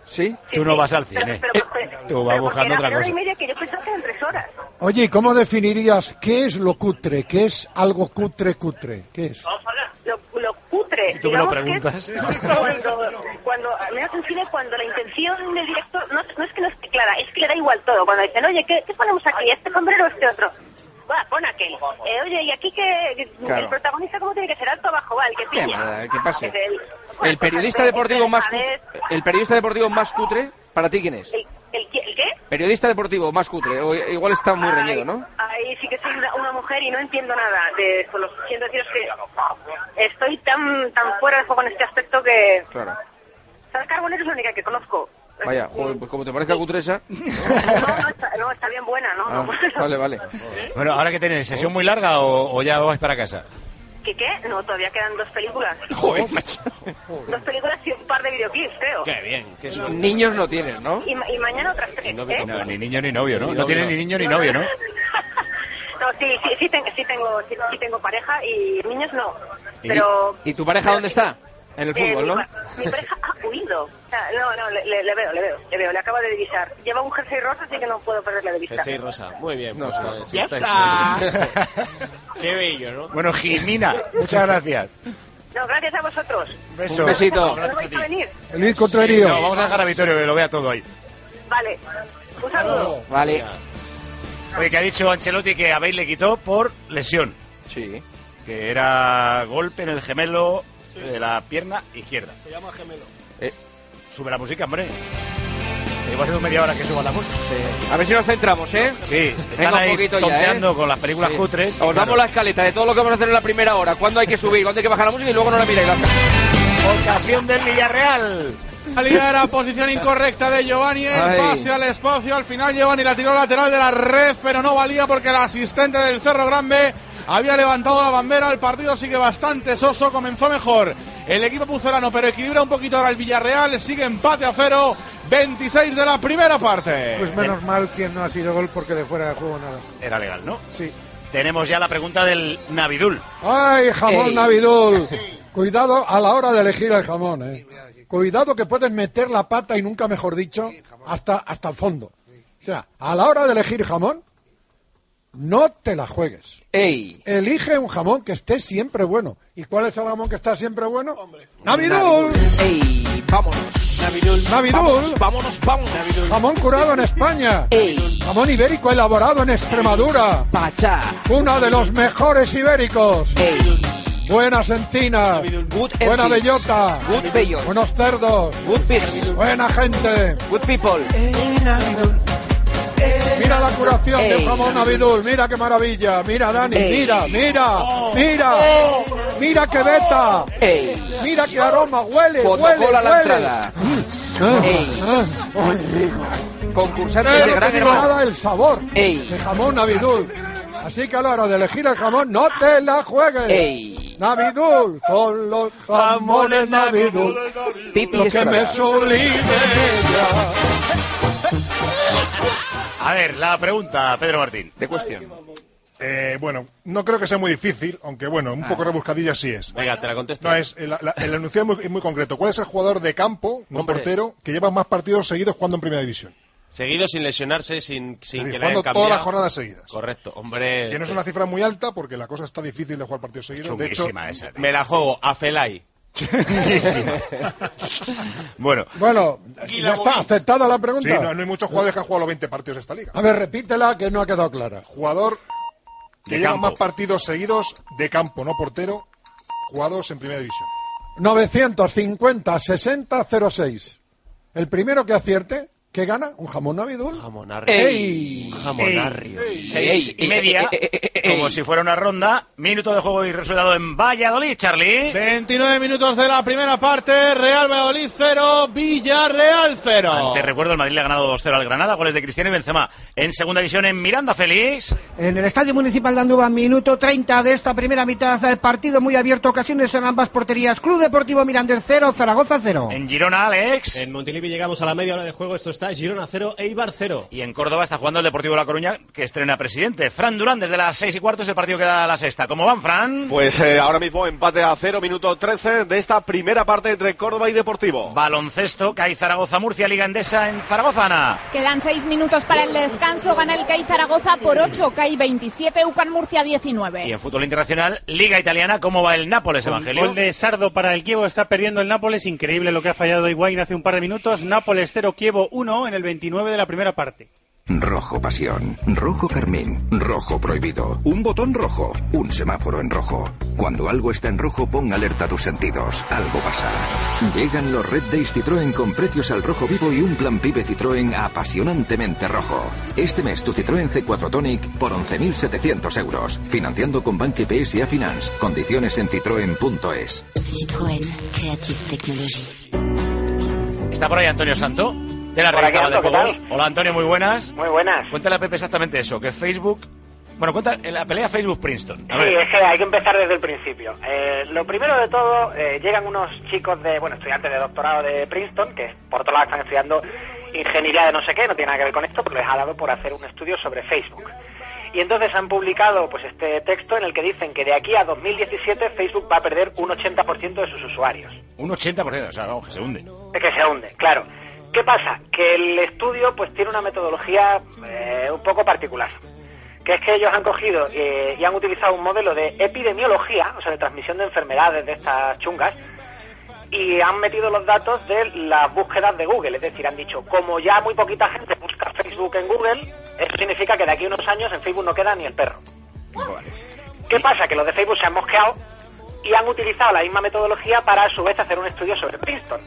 ¿Sí? Tú no vas al cine. Pero, pero, pero, Tú vas pero buscando era otra una hora cosa. y media que yo pensaba que eran tres horas. Oye, ¿y cómo definirías qué es lo cutre? ¿Qué es algo cutre, cutre? ¿Qué es? Lo, lo cutre. ¿Y tú me lo digamos preguntas? Que es cuando, cuando, al menos en cine, cuando la intención del director no, no es que no esté clara, es que le da igual todo. Cuando dicen, oye, ¿qué, qué ponemos aquí? ¿Este sombrero o este otro? Va, pon aquel. Eh, oye, ¿y aquí que Claro. el protagonista cómo tiene que ser? Alto o bajo, vale, que ¿Qué pilla. nada, ¿qué pasa? Es el- El periodista deportivo más cutre, el periodista deportivo más cutre, ¿para ti quién es? ¿El, el, qué- el qué? Periodista deportivo más cutre, o igual está muy reñido, ¿no? Ahí sí que soy una, una mujer y no entiendo nada de eso. Lo siento deciros que estoy tan tan fuera de juego en este aspecto que... Claro. Sara Carbonero es la única que conozco. Vaya, joder, pues como te parezca cutresa. No, no, está, no, está bien buena, ¿no? Ah, no. vale, vale. Bueno, ¿ahora qué tenéis? ¿Sesión muy larga o, o ya vais para casa? ¿Qué qué? No, todavía quedan dos películas. Joder, macho. Dos películas y un par de videoclips, creo. Qué bien. Que es Niños no tienes, ¿no? Y, ma- y mañana otras tres, ¿eh? No, ni niño ni novio, ¿no? Ni No novio. tiene ni niño ni novio, ¿no? No, sí, sí, sí, tengo, sí, tengo, sí, sí tengo pareja y niños no. ¿Y, Pero... ¿Y tu pareja dónde está? En el Eh, fútbol, mi, ¿no? pa- mi pareja ha huido. O sea, no, no, le, le- le veo, le veo, le veo, le acabo de divisar. Lleva un jersey rosa, así que no puedo perderle de vista. Jersey rosa. Muy bien. No, pues, no. nada, sí ¡Ya está. está! Qué bello, ¿no? Bueno, Jimena, muchas gracias. No, gracias a vosotros. Beso. Un besito. ¿No vais a venir? Feliz cutrerío. No, vamos a dejar a Vittorio que lo vea todo ahí. Vale. Un saludo. Vale. Oye, que ha dicho Ancelotti que a Bale le quitó por lesión. Sí. Que era golpe en el gemelo de la pierna izquierda. Se llama gemelo. Eh, sube la música, hombre. Llevo haciendo media hora que suba la música. A ver si nos centramos, ¿eh? Sí, Venga, están un ahí poquito ya, tonteando ¿eh? con las películas Sí. cutres. Os Claro. damos la escaleta de todo lo que vamos a hacer en la primera hora. ¿Cuándo hay que subir? ¿Cuándo hay que bajar la música? Y luego no la miráis. La... Ocasión del Villarreal. Salida era posición incorrecta de Giovanni, el Ay. pase al espacio, al final Giovanni la tiró lateral de la red, pero no valía porque el asistente del Cerro Grande había levantado la bandera. El partido sigue bastante soso, comenzó mejor el equipo pucelano, pero equilibra un poquito ahora el Villarreal, sigue empate a cero, veintiséis de la primera parte. Pues menos mal que no ha sido gol porque de fuera de juego nada. Era legal, ¿no? Sí. Tenemos ya la pregunta del Navidul. ¡Ay, jamón Ey. Navidul! Cuidado a la hora de elegir el jamón, ¿eh? Cuidado que puedes meter la pata, y nunca mejor dicho, hasta, hasta el fondo. O sea, a la hora de elegir jamón, no te la juegues. ¡Ey! Elige un jamón que esté siempre bueno. ¿Y cuál es el jamón que está siempre bueno? ¡Navidul! ¡Ey! ¡Vámonos! ¡Navidul! Vámonos, vámonos, vámonos. Jamón curado en España. ¡Ey! Jamón ibérico elaborado en Extremadura. ¡Pachá! Uno de los mejores ibéricos. ¡Ey! Buenas encinas. Good Buena Elsie. bellota. Good bellos. Buenos cerdos. Good fish. Buena gente. Good people. Mira la curación Ey. de jamón Navidul. Mira qué maravilla. Mira, Dani. Ey. Mira, mira. Mira. Mira qué beta. ¡Ey! Mira qué aroma. Huele, Fotocola huele, a la huele. entrada. Ah, Ey. ah. Concursantes No de gran te digo hermano. nada el sabor Ey. de jamón Navidul. Así que a la hora de elegir el jamón, no te la juegues. ¡Ey! Navidul, son los jamones Navidul. Pipi Lo que Estrada. me sublime ya. A ver, la pregunta, Pedro Martín. De cuestión. Eh, bueno, no creo que sea muy difícil, aunque bueno, un poco rebuscadilla sí es. Venga, te la contesto. No, es, eh, la- la- el enunciado es muy, es muy concreto. ¿Cuál es el jugador de campo, no Hombre. portero, que lleva más partidos seguidos jugando en Primera División? Seguido, sin lesionarse, sin, sin Es decir, que le hayan jugando cambiado. todas las jornadas seguidas. Correcto, hombre. Que no es una cifra muy alta porque la cosa está difícil de jugar partidos seguidos. De hecho, Chunguísima esa, tío. Me la juego a Felay. Bueno, Bueno, ya está aceptada la pregunta. sí, no, no hay muchos jugadores que han jugado los veinte partidos de esta liga. A ver, repítela que no ha quedado clara. Jugador que De lleva campo. más partidos seguidos de campo, no portero, jugados en Primera División. novecientos cincuenta sesenta cero seis. El primero que acierte, ¿qué gana? Un jamón Navidul. Jamonarrio. ¡Ey! Jamonarrio. seis y media, como si fuera una ronda. Minuto de juego y resultado en Valladolid, Charlie. veintinueve minutos de la primera parte, Real Valladolid cero, Villarreal cero. Te recuerdo, el Madrid le ha ganado dos cero al Granada, goles de Cristiano y Benzema. En segunda división en Miranda, Félix. En el Estadio Municipal de Andúba, minuto treinta de esta primera mitad, el partido muy abierto, ocasiones en ambas porterías. Club Deportivo Mirandés cero, Zaragoza cero. En Girona, Alex. En Montilivi llegamos a la media hora de juego, esto está está Girona cero, Eibar cero. Y en Córdoba está jugando el Deportivo de La Coruña, que estrena presidente. Fran Durán, desde las seis y cuarto es el partido que da la sexta. ¿Cómo van, Fran? Pues eh, ahora mismo empate a cero, minuto trece de esta primera parte entre Córdoba y Deportivo. Baloncesto, C A I Zaragoza-Murcia, Liga Endesa en Zaragoza, Ana. Quedan seis minutos para el descanso, gana el C A I Zaragoza por ocho, C A I veintisiete, UCAN Murcia diecinueve. Y en fútbol internacional, Liga Italiana, ¿cómo va el Nápoles, Evangelio? Gol de Sardo para el Chievo, está perdiendo el Nápoles, increíble lo que ha fallado Higuaín hace un par de minutos. Nápoles cero, Chievo uno en el veintinueve de la primera parte. Rojo pasión, rojo carmín, rojo prohibido, un botón rojo, un semáforo en rojo. Cuando algo está en rojo, pon alerta a tus sentidos, algo pasa. Llegan los Red Days Citroën con precios al rojo vivo y un plan PIBE Citroën apasionantemente rojo. Este mes tu Citroën C cuatro Tonic por once mil setecientos euros, financiando con Banque P S A Finance. Condiciones en citroen punto es. Citroën, Creative Technology. ¿Está por ahí Antonio Santo? De la Por revista aquí de ando, juegos. ¿qué tal? Hola Antonio, muy buenas. Muy buenas. Cuéntale a Pepe exactamente eso, que Facebook... Bueno, cuenta la pelea Facebook-Princeton. A Sí, ver. es que hay que empezar desde el principio. Eh, lo primero de todo, eh, llegan unos chicos de, bueno, estudiantes de doctorado de Princeton, que por otro lado están estudiando ingeniería de no sé qué, no tiene nada que ver con esto, pero les ha dado por hacer un estudio sobre Facebook. Y entonces han publicado pues este texto en el que dicen que de aquí a dos mil diecisiete Facebook va a perder un ochenta por ciento de sus usuarios. Un ochenta por ciento, o sea, vamos, que se hunde. Es que se hunde, claro. ¿Qué pasa? Que el estudio pues tiene una metodología eh, un poco particular. Que es que ellos han cogido eh, y han utilizado un modelo de epidemiología, o sea, de transmisión de enfermedades de estas chungas, y han metido los datos de las búsquedas de Google. Es decir, han dicho, como ya muy poquita gente busca Facebook en Google, eso significa que de aquí a unos años en Facebook no queda ni el perro. ¿Qué pasa? Que los de Facebook se han mosqueado y han utilizado la misma metodología para a su vez hacer un estudio sobre Princeton.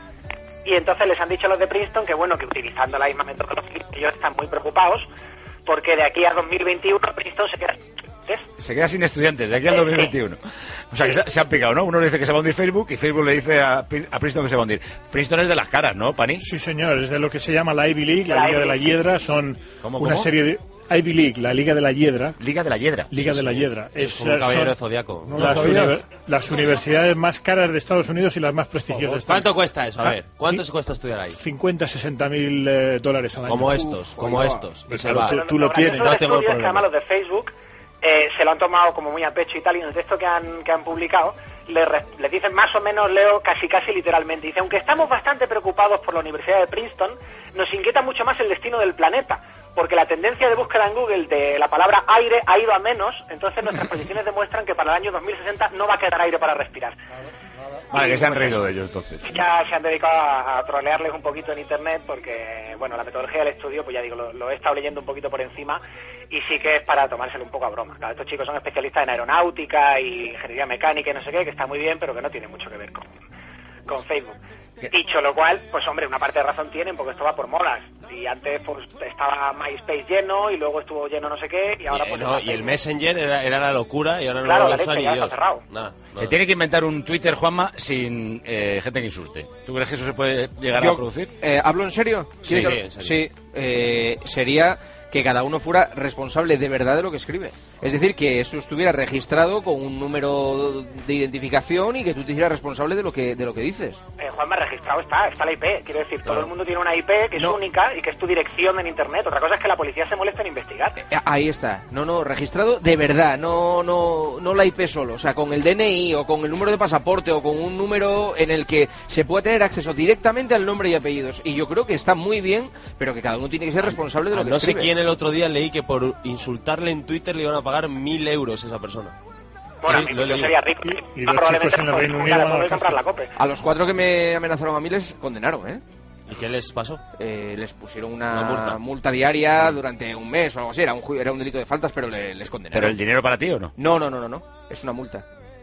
Y entonces les han dicho a los de Princeton que bueno, que utilizando la misma metodología ellos están muy preocupados porque de aquí a dos mil veintiuno Princeton se queda... ¿ves? Se queda sin estudiantes de aquí al Eh, dos mil veintiuno. O sea, que se, se han picado, ¿no? Uno le dice que se va a hundir Facebook y Facebook le dice a, Pri- a Princeton que se va a hundir. Princeton es de las caras, ¿no, Pani? Sí, señor, es de lo que se llama la Ivy League, la, La Liga Ivy de la League. Hiedra, son ¿Cómo, una cómo? serie de... Ivy League, la Liga de la Hiedra. Liga de la Hiedra. Liga Sí, de la sí. Hiedra. Es como un eh, caballero son de Zodiaco. Las, ¿No lo sabías? univer- las universidades más caras de Estados Unidos y las más prestigiosas. ¿Cuánto cuesta eso? A Ah, ver, ¿cuánto sí, cuesta estudiar ahí? cincuenta, sesenta mil eh, dólares al año. Como estos, como estos. Y se Claro, va. tú, tú lo tienes. Los estudios que además los de Facebook eh, se lo han tomado como muy a pecho y tal, y en el texto que han, que han publicado le, re- le dicen más o menos, leo casi casi literalmente, dice, aunque estamos bastante preocupados por la Universidad de Princeton, nos inquieta mucho más el destino del planeta, porque la tendencia de búsqueda en Google de la palabra aire ha ido a menos, entonces nuestras predicciones demuestran que para el año dos mil sesenta no va a quedar aire para respirar. Vale, que se han reído de ellos entonces. Ya se han dedicado a, a trolearles un poquito en internet porque, bueno, la metodología del estudio, pues ya digo, lo, lo he estado leyendo un poquito por encima y sí que es para tomárselo un poco a broma. Claro, estos chicos son especialistas en aeronáutica y ingeniería mecánica y no sé qué, que está muy bien, pero que no tiene mucho que ver con, con Facebook. Dicho lo cual, pues hombre, una parte de razón tienen porque esto va por modas. Y antes pues estaba MySpace lleno y luego estuvo lleno no sé qué y ahora Y, pues... no, está y el Facebook. Messenger era, era la locura y ahora no Claro, lo la usan leche, ni ya está Dios. cerrado. Nada, Se nada. tiene que inventar un Twitter, Juanma, sin eh, gente que insulte. ¿Tú crees que eso se puede llegar Yo, a producir? eh, ¿Hablo en serio? Sí, ¿Quieres- sí, en sí, eh, sería que cada uno fuera responsable de verdad de lo que escribe. Es decir, que eso estuviera registrado con un número de identificación y que tú te hicieras responsable de lo que de lo que dices. Eh, Juanma, registrado está, está la I P. Quiero decir, todo el mundo tiene una I P que es única y que es tu dirección en Internet. Otra cosa es que la policía se moleste en investigar. Eh, Ahí está. No, no, registrado de verdad, no no no la I P solo, o sea, con el D N I o con el número de pasaporte o con un número en el que se pueda tener acceso directamente al nombre y apellidos. Y yo creo que está muy bien, pero que cada uno tiene que ser responsable de lo A que no sé escribe. quién el otro día leí que por insultarle en Twitter le iban a pagar mil euros a esa persona. Bueno, Sí, a mí lo he yo leído. sería rico. Y- y Ah, dos probablemente chicos en el no, Reino como Unido ya van a puedo la comprar la cárcel. cope. A los cuatro que me amenazaron a mí les condenaron, ¿eh? ¿Y qué les pasó? Eh, les pusieron una, Una multa. multa. diaria durante un mes o algo así. Era un, ju- era un delito de faltas, pero le- les condenaron. ¿Pero el dinero para ti o no? No, no, no, no, no. Es una multa.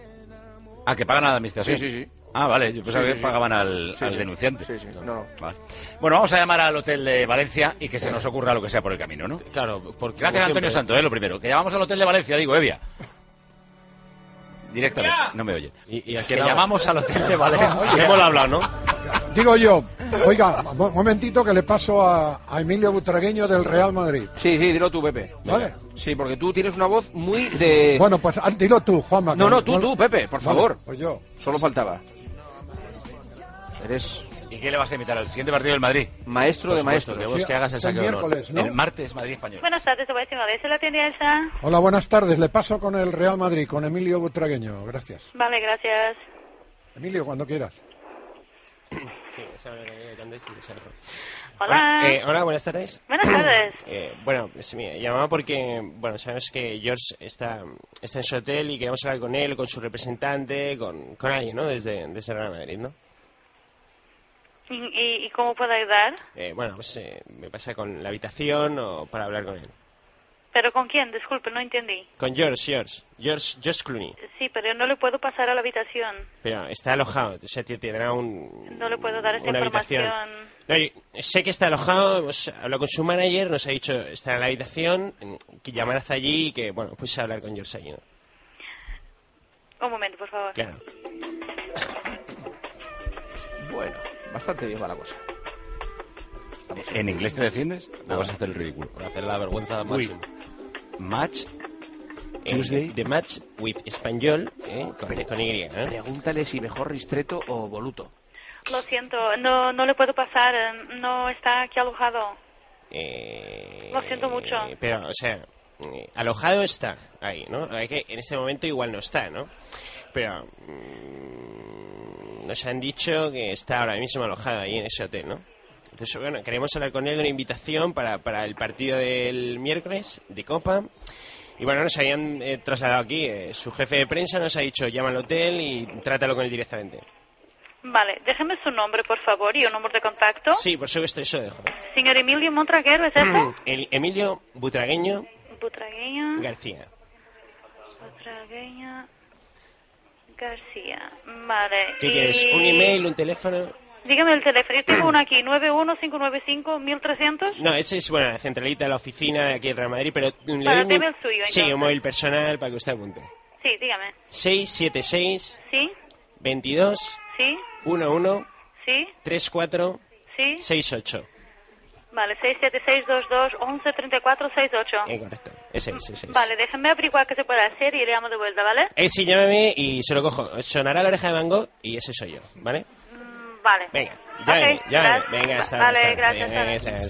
Ah, que pagan a la administración. Sí, sí, sí. Ah, vale, yo pensaba Sí, que sí, sí. pagaban al, Sí, al sí. denunciante. Sí, sí, no, no. Vale. Bueno, vamos a llamar al hotel de Valencia y que se nos ocurra lo que sea por el camino, ¿no? Claro, porque Gracias, como Antonio siempre- Santo, ¿eh? Lo primero. Que llamamos al hotel de Valencia, digo, Evia. Directamente, no me oye. ¿Y, y a Que quién llamamos al hotel de Valencia. Oye, hemos hablado, ¿no? Digo yo, oiga, un momentito que le paso a, a Emilio Butragueño del Real Madrid. Sí, sí, dilo tú, Pepe. ¿Vale? Sí, porque tú tienes una voz muy de... Bueno, pues ah, dilo tú, Juanma. No, que- no, tú, tú, Pepe, por Vale, favor. pues yo. Solo faltaba. Eres ¿Y qué le vas a invitar al siguiente partido del Madrid? Maestro Por de supuesto, maestros. queremos Sí, que hagas el el saque de honor. miércoles, ¿no? El martes, Madrid Español. Buenas tardes, te voy a decir una vez. ¿Se la tiene Elsa? Hola, buenas tardes. Le paso con el Real Madrid, con Emilio Butragueño. Gracias. Vale, gracias. Emilio, cuando quieras. Sí, esa hora que cantéis, sí, esa hora. Hola. Eh, hola, buenas tardes. Buenas tardes. Eh, bueno, pues, mira, llamaba porque, bueno, sabemos que George está, está en su hotel y queremos hablar con él, con su representante, con, con alguien, ¿no? Desde, desde Real Madrid, ¿no? ¿Y, y, y cómo puedo ayudar? Eh, bueno, pues eh, me pasa con la habitación o para hablar con él. ¿Pero con quién? Disculpe, no entendí. Con George, George, George, George Clooney. Sí, pero no le puedo pasar a la habitación. Pero está alojado, o sea, tendrá un, No le puedo dar esta una información. habitación. No, yo sé que está alojado, hemos hablado con su manager, nos ha dicho estar en la habitación, que llamar hasta allí y que, bueno, pues hablar con George allí, ¿no? Un momento, por favor. Claro. Bueno, bastante bien va la cosa. ¿En inglés te defiendes? ¿O vas a hacer el ridículo? Para hacer la vergüenza máxima. Match Tuesday. The match with español, ¿eh? Con, con Y, ¿eh? Pregúntale si mejor ristretto o voluto. Lo siento, no, no le puedo pasar. eh, No está aquí alojado. Eh, Lo siento mucho. Pero, o sea, eh, alojado está ahí, ¿no? Hay que en este momento igual no está, ¿no? Pero mmm, nos han dicho que está ahora mismo alojado ahí en ese hotel, ¿no? Entonces, bueno, queremos hablar con él de una invitación para, para el partido del miércoles de Copa. Y bueno, nos habían eh, trasladado aquí. Eh, su jefe de prensa nos ha dicho, llama al hotel y trátalo con él directamente. Vale, déjeme su nombre, por favor, y un número de contacto. Sí, por supuesto, eso lo dejo. Señor Emilio Montraguero, ¿es eso? El Emilio Butragueño Butragueño. García. Butragueño García. Vale. ¿Qué y... quieres? ¿Un email, un teléfono? Dígame el teléfono. Yo tengo uno aquí, nueve uno cinco nueve cinco uno tres cero cero. No, ese es, bueno, la centralita de la oficina de aquí en Real Madrid, pero... le Para, doy mi- deme el suyo, Sí, entonces. un móvil personal para que usted apunte. Sí, dígame. seis siete seis, Sí, veintidós, sí, uno uno, sí, tres cuatro, sí. seis ocho. Vale, seis siete seis dos dos once treinta y cuatro sesenta y ocho. Eh, correcto. Ese es, ese es. Vale, déjame averiguar qué se puede hacer y le llamo de vuelta, ¿vale? Eh, sí, llámame y se lo cojo. Sonará la oreja de mango y ese soy yo, ¿vale? Vale. Venga, llámame, Ok, llámame. gracias. Venga, hasta Vale, hasta- gracias, venga, Ana. esa-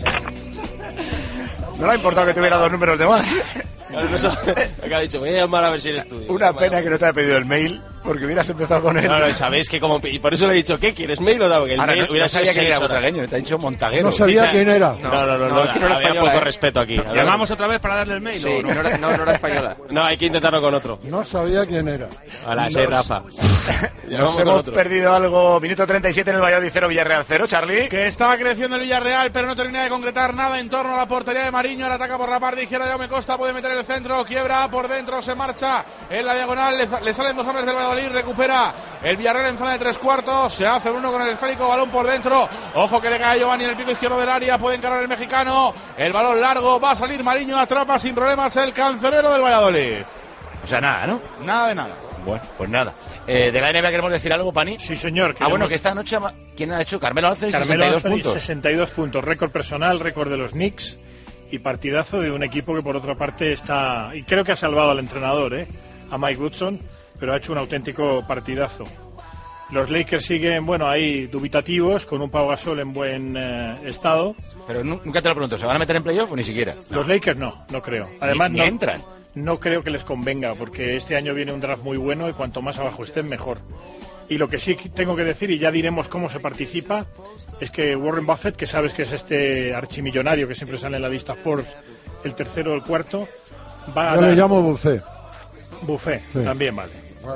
esa. No le ha importado que tuviera dos números de más. Claro, no sabe- Acá ha dicho, voy a llamar a ver si eres tú. Una pena que no te haya pedido el mail, porque hubieras empezado con él. No, no, y sabéis que como... Y por eso le he dicho, ¿qué quieres, mail o no? Porque el Ahora, mail no, hubiera no sabía sido quién era seis horas. Butragueño, te ha dicho Montaguero. No sabía Sí, sí. quién era. No, no, no, no, No, es que no era había española, poco ¿eh? respeto aquí. A ver. ¿Llamamos otra vez para darle el mail Sí, o no? no era, no, no era española. No, hay que intentarlo con otro. No sabía quién era. Hola, soy Nos- Rafa. Nos Llamamos con hemos otro. perdido algo. Minuto treinta y siete en el Valladolid cero, Villarreal cero, Charlie. Que estaba creciendo el Villarreal, pero no termina de concretar nada en torno a la portería de Mariño. El ataca por la parte izquierda, Jaume Costa puede meter el centro, quiebra por dentro, se marcha en la diagonal, le, le salen dos hombres del Valladolid, recupera el Villarreal en zona de tres cuartos, se hace uno con el esférico, balón por dentro, ojo que le cae a Giovanni en el pico izquierdo del área, puede encarar el mexicano, el balón largo, va a salir Mariño, atrapa sin problemas el cancerbero del Valladolid. O sea, nada, ¿no? Nada de nada. Bueno, pues nada. Eh, ¿De la N B A queremos decir algo, Pani? Sí, señor. Ah, bueno, queremos- que esta noche, ama- ¿quién ha hecho? Carmelo Anthony, Carmelo sesenta y dos Anthony, puntos. sesenta y dos puntos, récord personal, récord de los Knicks y partidazo de un equipo que por otra parte está, y creo que ha salvado al entrenador, ¿eh? a Mike Woodson, pero ha hecho un auténtico partidazo. Los Lakers siguen, bueno, ahí dubitativos, con un Pau Gasol en buen eh, estado. Pero nu- nunca te lo pregunto, ¿se van a meter en playoff o ni siquiera? Los Lakers no, no creo. Además, Ni- no ni entran. No creo que les convenga, porque este año viene un draft muy bueno y cuanto más abajo estén, mejor. Y lo que sí tengo que decir, y ya diremos cómo se participa, es que Warren Buffett, que sabes que es este archimillonario que siempre sale en la lista Forbes, el tercero o el cuarto, va a Yo dar... le llamo buffet. Buffet, Sí. también vale.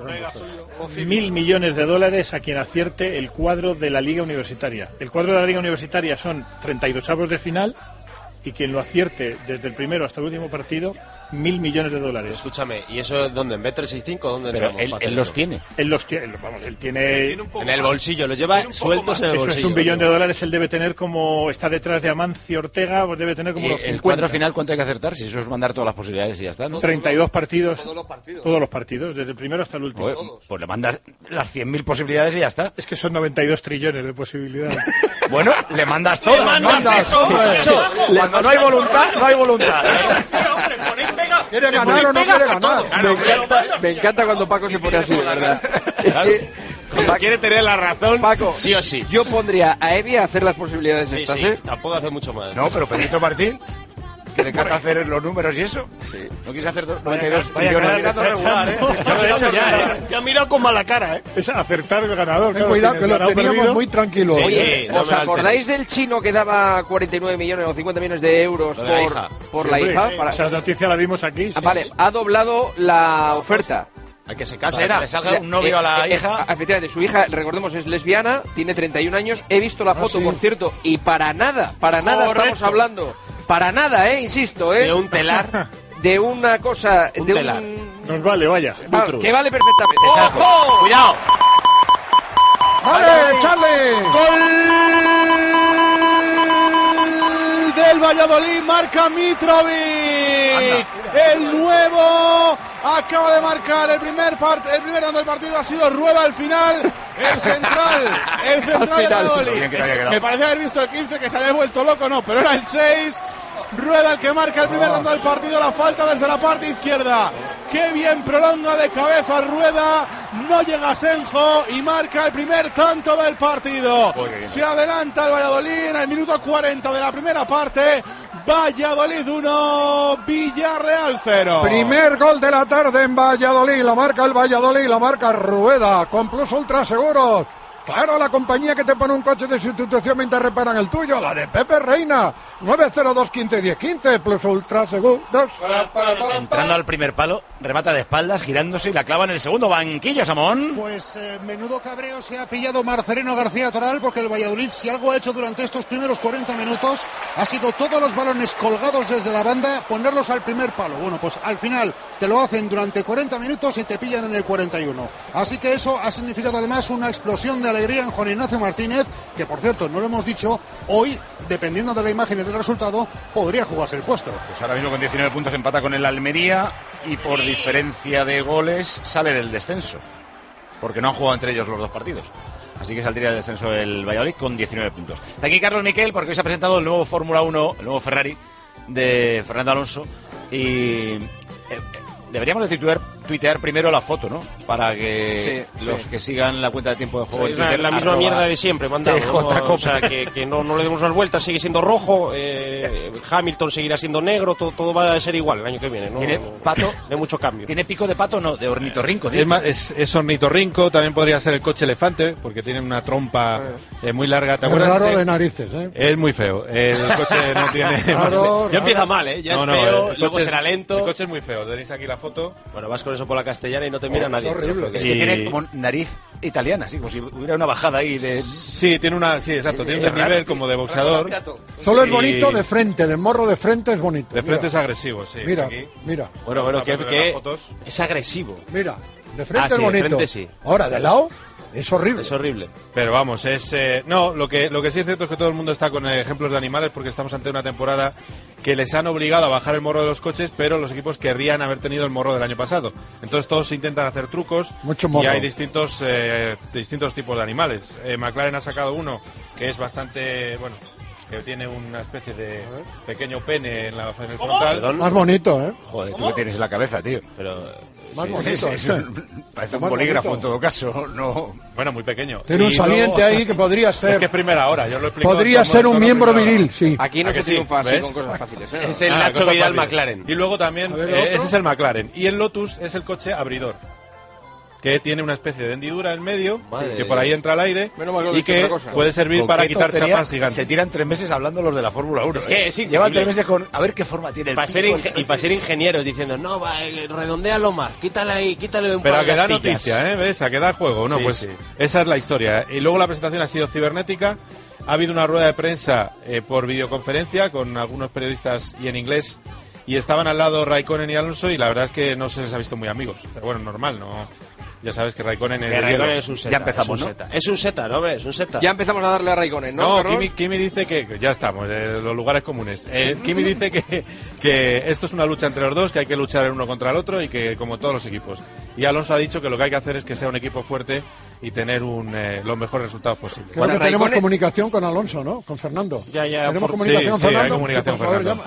Mil millones de dólares a quien acierte el cuadro de la Liga Universitaria. El cuadro de la Liga Universitaria son treinta y dos avos de final y quien lo acierte desde el primero hasta el último partido, mil millones de dólares. Escúchame, ¿y eso dónde? ¿En Bet trescientos sesenta y cinco? ¿Dónde Pero entramos él, para él hacer los eso? tiene. Él los tiene, vamos, él tiene... En el bolsillo, los lleva sueltos en el Eso bolsillo. es un billón de dólares, él debe tener como... Está detrás de Amancio Ortega, pues debe tener como ¿Y unos el cincuenta. cuadro final cuánto hay que acertar? Si eso es mandar todas las posibilidades y ya está, ¿no? treinta y dos partidos. Todos los partidos. Todos los partidos, desde el primero hasta el último. Joder, pues le mandas las cien mil posibilidades y ya está. Es que son noventa y dos trillones de posibilidades. Bueno, le mandas todas. Le mandas mandas, eso, hombre. macho. Cuando no hay voluntad, no hay voluntad. Sí, hombre, ponéis mega ¿Quiere ganar o no quiere ganar? Me encanta, me encanta cuando Paco se pone así, de verdad. Es que, Cuando quiere tener la razón, Paco, sí o sí. Yo pondría a Evi a hacer las posibilidades Sí, estas, sí, ¿eh? tampoco hace mucho más. No, pero Pedrito Martín, que le encanta hacer los números y eso. Sí. ¿No quieres hacer noventa y dos Vaya millones? cara, regular, ¿eh? Ya lo he hecho ya, ¿eh? Ya ha mirado con mala cara, ¿eh? Es acertar el ganador. Ten cuidado que lo teníamos muy tranquilo. Sí, Oye, sí, no ¿os me acordáis del chino que daba cuarenta y nueve millones o cincuenta millones de euros Lo por de la la hija? hija. Por Sí, la hombre, hija sí, para- Esa noticia la vimos aquí. Ah, sí. vale, ha doblado la oferta. A que se case Para era. que le salga un novio a la Eh, eh, hija. eh, efectivamente, su hija, recordemos, es lesbiana, tiene treinta y un años. He visto la foto, sí. por cierto, y para nada, para nada Correcto. estamos hablando. Para nada, eh, insisto, eh. De un telar. De una cosa. Un de telar. un. Nos vale, vaya. Ah, que vale perfectamente. Exacto. ¡Ojo! Cuidado. ¡Vale, Charlie! Gol del Valladolid, marca Mitrovic. El nuevo acaba de marcar el primer part el primer tanto del partido, ha sido Rueda al final. El central, el central del Valladolid. Bien que te haya quedado. Me parece haber visto el quince, que se había vuelto loco, no, pero era el seis. Rueda el que marca el primer tanto del partido, la falta desde la parte izquierda. Qué bien prolonga de cabeza Rueda, no llega a Senjo y marca el primer tanto del partido. Se adelanta el Valladolid en el minuto cuarenta de la primera parte. Valladolid uno, Villarreal cero. Primer gol de la tarde en Valladolid, la marca el Valladolid, la marca Rueda, con Plus Ultra Seguros. Claro, la compañía que te pone un coche de sustitución mientras reparan el tuyo, la de Pepe Reina, nueve cero dos quince diez quince, Plus Ultra Seguros. Entrando al primer palo, remata de espaldas, girándose y la clava en el segundo banquillo, Samón. Pues eh, menudo cabreo se ha pillado Marcelino García Toral, porque el Valladolid, si algo ha hecho durante estos primeros cuarenta minutos, ha sido todos los balones colgados desde la banda, ponerlos al primer palo. Bueno, pues al final te lo hacen durante cuarenta minutos y te pillan en el cuarenta y uno. Así que eso ha significado además una explosión de alegría en Juan Ignacio Martínez, que por cierto, no lo hemos dicho, hoy, dependiendo de la imagen y del resultado, podría jugarse el puesto. Pues ahora mismo con diecinueve puntos empata con el Almería y por diferencia de goles sale del descenso, porque no han jugado entre ellos los dos partidos. Así que saldría del descenso el Valladolid con diecinueve puntos. Está aquí Carlos Miquel, porque hoy se ha presentado el nuevo Fórmula uno, el nuevo Ferrari de Fernando Alonso, y eh, eh, deberíamos de tuitear, tuitear primero la foto, ¿no? Para que Sí, los sí. que sigan la cuenta de tiempo de juego Es en la, Twitter, la misma arroba mierda de siempre, mandado. T ¿no? J Cope. O sea, que, que no, no le demos unas vueltas, sigue siendo rojo. Eh, Hamilton seguirá siendo negro, todo, todo va a ser igual el año que viene. ¿no? Tiene No- pato, no hay mucho cambio. ¿Tiene pico de pato? No, de ornitorrinco. Es, ma- es, es ornitorrinco, también podría ser el coche elefante, porque tiene una trompa eh, muy larga. ¿Te Es acuerdas? raro ese? de narices, ¿eh? Es muy feo. El coche no tiene. Raro, Ya empieza mal, ¿eh? Ya No, es no, feo, el luego coche será es- lento. El coche es muy feo. Tenéis aquí la foto. Bueno, vas con eso por la castellana y no te mira Oh, nadie. es horrible. Es que Y- tiene como nariz italiana, así como si hubiera una bajada ahí de... Sí, tiene una. Sí, exacto. Tiene un Es raro. nivel como de boxeador. Solo es Y- bonito de frente, de morro de frente es bonito. De frente Mira, es agresivo, sí. Mira, Aquí. mira, Bueno, bueno, que, Vamos a ver que las fotos. es agresivo. mira, de frente Ah, sí, es de bonito. frente sí. Ahora, de lado, es horrible. Es horrible. Pero vamos, es eh, no, lo que lo que sí es cierto es que todo el mundo está con eh, ejemplos de animales, porque estamos ante una temporada que les han obligado a bajar el morro de los coches, pero los equipos querrían haber tenido el morro del año pasado. Entonces todos intentan hacer trucos Mucho y morro. hay distintos eh, distintos tipos de animales. Eh, McLaren ha sacado uno que es bastante, bueno, que tiene una especie de pequeño pene en, la, en el frontal. Perdón. Más bonito, ¿eh? Joder, tú que tienes en la cabeza, tío. Pero Más sí. bonito, Es- es este. un- parece un Más bolígrafo bonito. en todo caso, no... Bueno, muy pequeño. Tiene un Y saliente luego- ahí que podría ser. Es que es primera hora, yo lo explico. Podría todo- ser todo un lo miembro primera hora. viril, sí. Aquí no ¿A se que sí? triunfa así ¿Ves? con cosas fáciles, ¿eh? Es el Ah, Nacho cosa Vidal fácil. McLaren. Y luego también, A ver, eh, ¿otro? ese es el McLaren. Y el Lotus es el coche abridor, que tiene una especie de hendidura en medio, Madre que por ahí entra el aire Menos mal que no y he dicho que otra cosa. puede servir ¿Con para qué quitar tontería chapas gigantes. Se tiran tres meses hablando los de la Fórmula uno. Es que ¿eh? es increíble. Llevan tres meses con... A ver qué forma tiene el Para ser pico, inge- el- y para ser ingenieros diciendo, no, va, eh, redondéalo más, quítale ahí, quítale un Pero par a de que da astillas. noticia, ¿eh? ¿Ves? A que da juego. No, Sí, pues sí. esa es la historia. Y luego la presentación ha sido cibernética. Ha habido una rueda de prensa eh, por videoconferencia con algunos periodistas y en inglés. Y estaban al lado Raikkonen y Alonso y la verdad es que no se les ha visto muy amigos. Pero bueno, normal, ¿no? Ya sabes que Raikkonen es Que de Raikkonen hielo. es un seta, Ya empezamos, es un ¿no? seta. Es un seta, ¿no? hombre? Es un seta. Ya empezamos a darle a Raikkonen, ¿no? No, Carlos? Kimi, Kimi dice que, que ya estamos, eh, los lugares comunes. Eh, Kimi dice que, que esto es una lucha entre los dos, que hay que luchar el uno contra el otro y que como todos los equipos. Y Alonso ha dicho que lo que hay que hacer es que sea un equipo fuerte y tener un, eh, los mejores resultados posibles. Creo que Bueno, tenemos Raikkonen- comunicación con Alonso, ¿no? Con Fernando. Ya, ya, Tenemos por- comunicación sí, con sí, hay Fernando. comunicación, por favor, Fernando. llama- habla-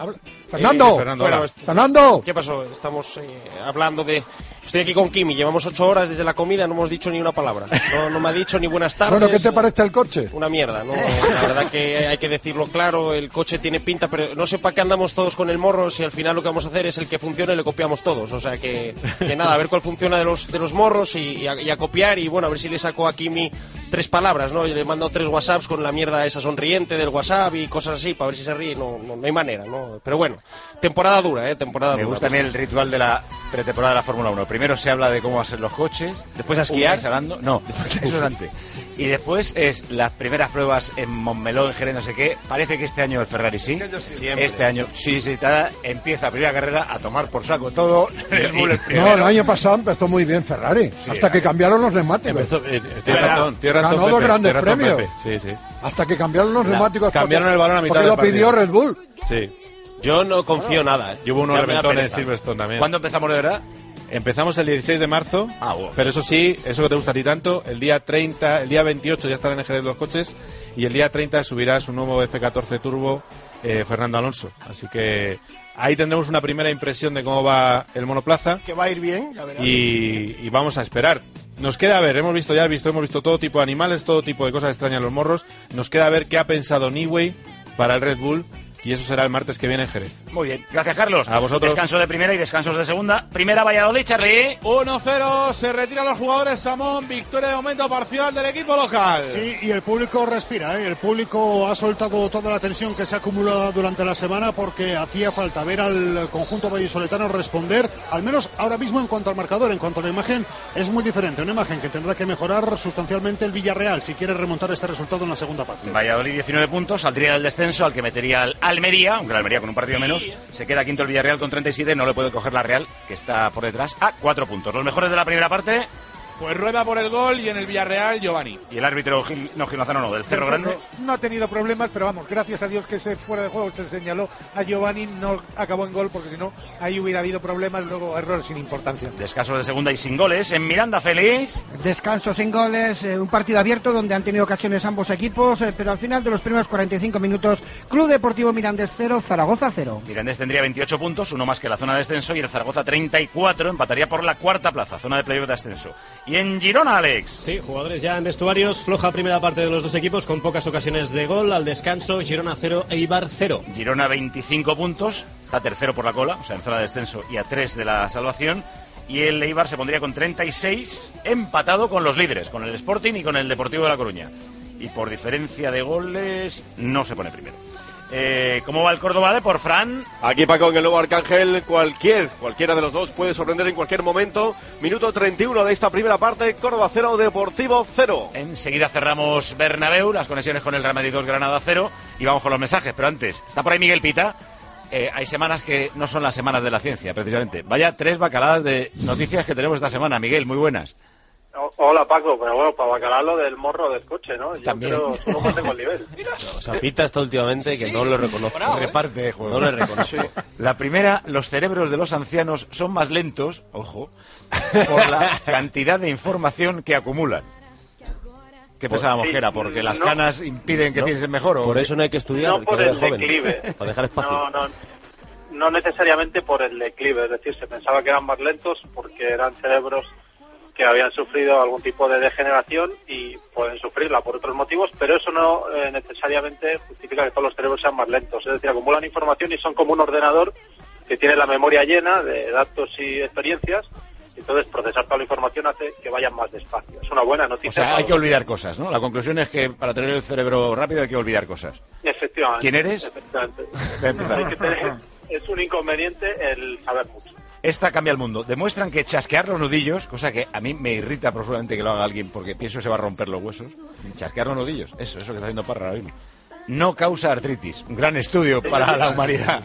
Fernando, Eh, Fernando, bueno, hola. Fernando. ¿Qué pasó? Estamos eh, hablando de... Estoy aquí con Kimi, llevamos ocho horas desde la comida, no hemos dicho ni una palabra. No, no me ha dicho ni buenas tardes. Bueno, ¿qué te parece el coche? Una mierda, ¿no? La verdad que hay que decirlo claro, el coche tiene pinta, pero no sé para qué andamos todos con el morro si al final lo que vamos a hacer es el que funcione y le copiamos todos. O sea que, que nada, a ver cuál funciona de los, de los morros y, y, a, y a copiar y bueno, a ver si le saco a Kimi tres palabras, ¿no? Y le he mandado tres WhatsApps con la mierda esa sonriente del WhatsApp y cosas así para ver si se ríe. No, no, no hay manera, ¿no? Pero bueno, temporada dura, ¿eh? Temporada Me dura. gusta a mí el ritual de la pretemporada de la Fórmula uno. Primero se habla de cómo van a ser los coches. Después a esquiar. Un mes hablando- No, eso es antes. Y después es las primeras pruebas en Montmeló, en Jerez, no sé qué. Parece que este año el Ferrari sí. Siempre. Este año sí, sí, tal, empieza la primera carrera a tomar por saco todo. Red Bull el No, primero. el año pasado empezó muy bien Ferrari, hasta que cambiaron los neumáticos. Empezó- eh, tienes razón, tienes razón, Ganó dos Pepe, grandes tienes razón, premios. Pepe. Sí, sí. Hasta que cambiaron los La- neumáticos. cambiaron porque- el balón a mitad porque del lo pidió partido. Red Bull. Sí. Yo no confío nada. Y hubo unos Ya me da reventones en pereza. Silverstone también. ¿Cuándo empezamos de verdad? Empezamos el dieciséis de marzo, Ah, bueno. pero eso sí, eso que te gusta a ti tanto, el día treinta, el día veintiocho ya estarán en Jerez los coches y el día treinta subirá su nuevo F catorce Turbo eh, Fernando Alonso. Así que ahí tendremos una primera impresión de cómo va el monoplaza Que va a ir bien, ya verás. y, y vamos a esperar. Nos queda ver, hemos visto ya, visto, hemos visto todo tipo de animales, todo tipo de cosas extrañas en los morros. Nos queda ver qué ha pensado Newey para el Red Bull y eso será el martes que viene en Jerez. Muy bien, gracias Carlos. A vosotros. Descanso de primera y descansos de segunda. Primera Valladolid, Charlie. uno cero, se retiran los jugadores Samón, victoria de momento parcial del equipo local. Sí, y el público respira, ¿eh? El público ha soltado toda la tensión que se acumula durante la semana porque hacía falta ver al conjunto vallisoletano responder, al menos ahora mismo en cuanto al marcador, en cuanto a la imagen, es muy diferente, una imagen que tendrá que mejorar sustancialmente el Villarreal si quiere remontar este resultado en la segunda parte. Valladolid diecinueve puntos, saldría del descenso al que metería el Almería, aunque la Almería con un partido menos, se queda quinto el Villarreal con treinta y siete, no le puede coger la Real, que está por detrás, a cuatro puntos. Los mejores de la primera parte. Pues rueda por el gol y en el Villarreal Giovanni. Y el árbitro Gil, no, Gil Lozano no, del Cerro Grande. No ha tenido problemas, pero vamos, gracias a Dios que ese fuera de juego se señaló a Giovanni, no acabó en gol, porque si no, ahí hubiera habido problemas, luego errores sin importancia. Descanso de segunda y sin goles. En Miranda, Félix. Descanso sin goles, eh, un partido abierto donde han tenido ocasiones ambos equipos, eh, pero al final de los primeros cuarenta y cinco minutos, Club Deportivo Mirandés cero, Zaragoza cero. Mirandés tendría veintiocho puntos, uno más que la zona de descenso, y el Zaragoza treinta y cuatro, empataría por la cuarta plaza, zona de playoff de ascenso. Y en Girona, Alex. Sí, jugadores ya en vestuarios, floja primera parte de los dos equipos con pocas ocasiones de gol. Al descanso, Girona cero, Eibar cero. Girona veinticinco puntos, está tercero por la cola, o sea, en zona de descenso y a tres de la salvación. Y el Eibar se pondría con treinta y seis, empatado con los líderes, con el Sporting y con el Deportivo de La Coruña. Y por diferencia de goles, no se pone primero. Eh, ¿Cómo va el Córdoba de por Fran? Aquí Paco en el nuevo Arcángel, cualquier, cualquiera de los dos puede sorprender en cualquier momento. Minuto treinta y uno de esta primera parte, Córdoba cero, Deportivo cero. Enseguida cerramos Bernabéu, las conexiones con el Real Madrid dos, Granada cero, y vamos con los mensajes. Pero antes, está por ahí Miguel Pita. Eh, hay semanas que no son las semanas de la ciencia, precisamente. Vaya tres bacaladas de noticias que tenemos esta semana. Miguel, muy buenas. O- Hola Paco, pero bueno, para bacalar lo del morro del coche, ¿no? Yo También. creo que no mantengo el nivel. O sea, Pita está últimamente que no lo reconozco. Reparte de juego. No lo reconozco. La primera, los cerebros de los ancianos son más lentos, ojo, por la cantidad de información que acumulan. ¿Qué pensábamos Sí, que era? ¿Porque las no. canas impiden que No. piensen mejor? ¿o? Por eso no hay que estudiar, No por que el eres joven, declive. para dejar espacio. No, no, no necesariamente por el declive, es decir, se pensaba que eran más lentos porque eran cerebros que habían sufrido algún tipo de degeneración y pueden sufrirla por otros motivos, pero eso no eh, necesariamente justifica que todos los cerebros sean más lentos, es decir, acumulan información y son como un ordenador que tiene la memoria llena de datos y experiencias. Entonces, procesar toda la información hace que vayan más despacio. Es una buena noticia. O sea, para hay que los- olvidar cosas, ¿no? La conclusión es que para tener el cerebro rápido hay que olvidar cosas. Efectivamente. ¿Quién eres? Efectivamente. Voy a empezar. Hay que tener- es un inconveniente el saber mucho. Esta cambia el mundo. Demuestran que chasquear los nudillos, cosa que a mí me irrita profundamente que lo haga alguien porque pienso que se va a romper los huesos. Chasquear los nudillos, eso, eso que está haciendo Parra ahora mismo. No causa artritis. Un gran estudio para la humanidad.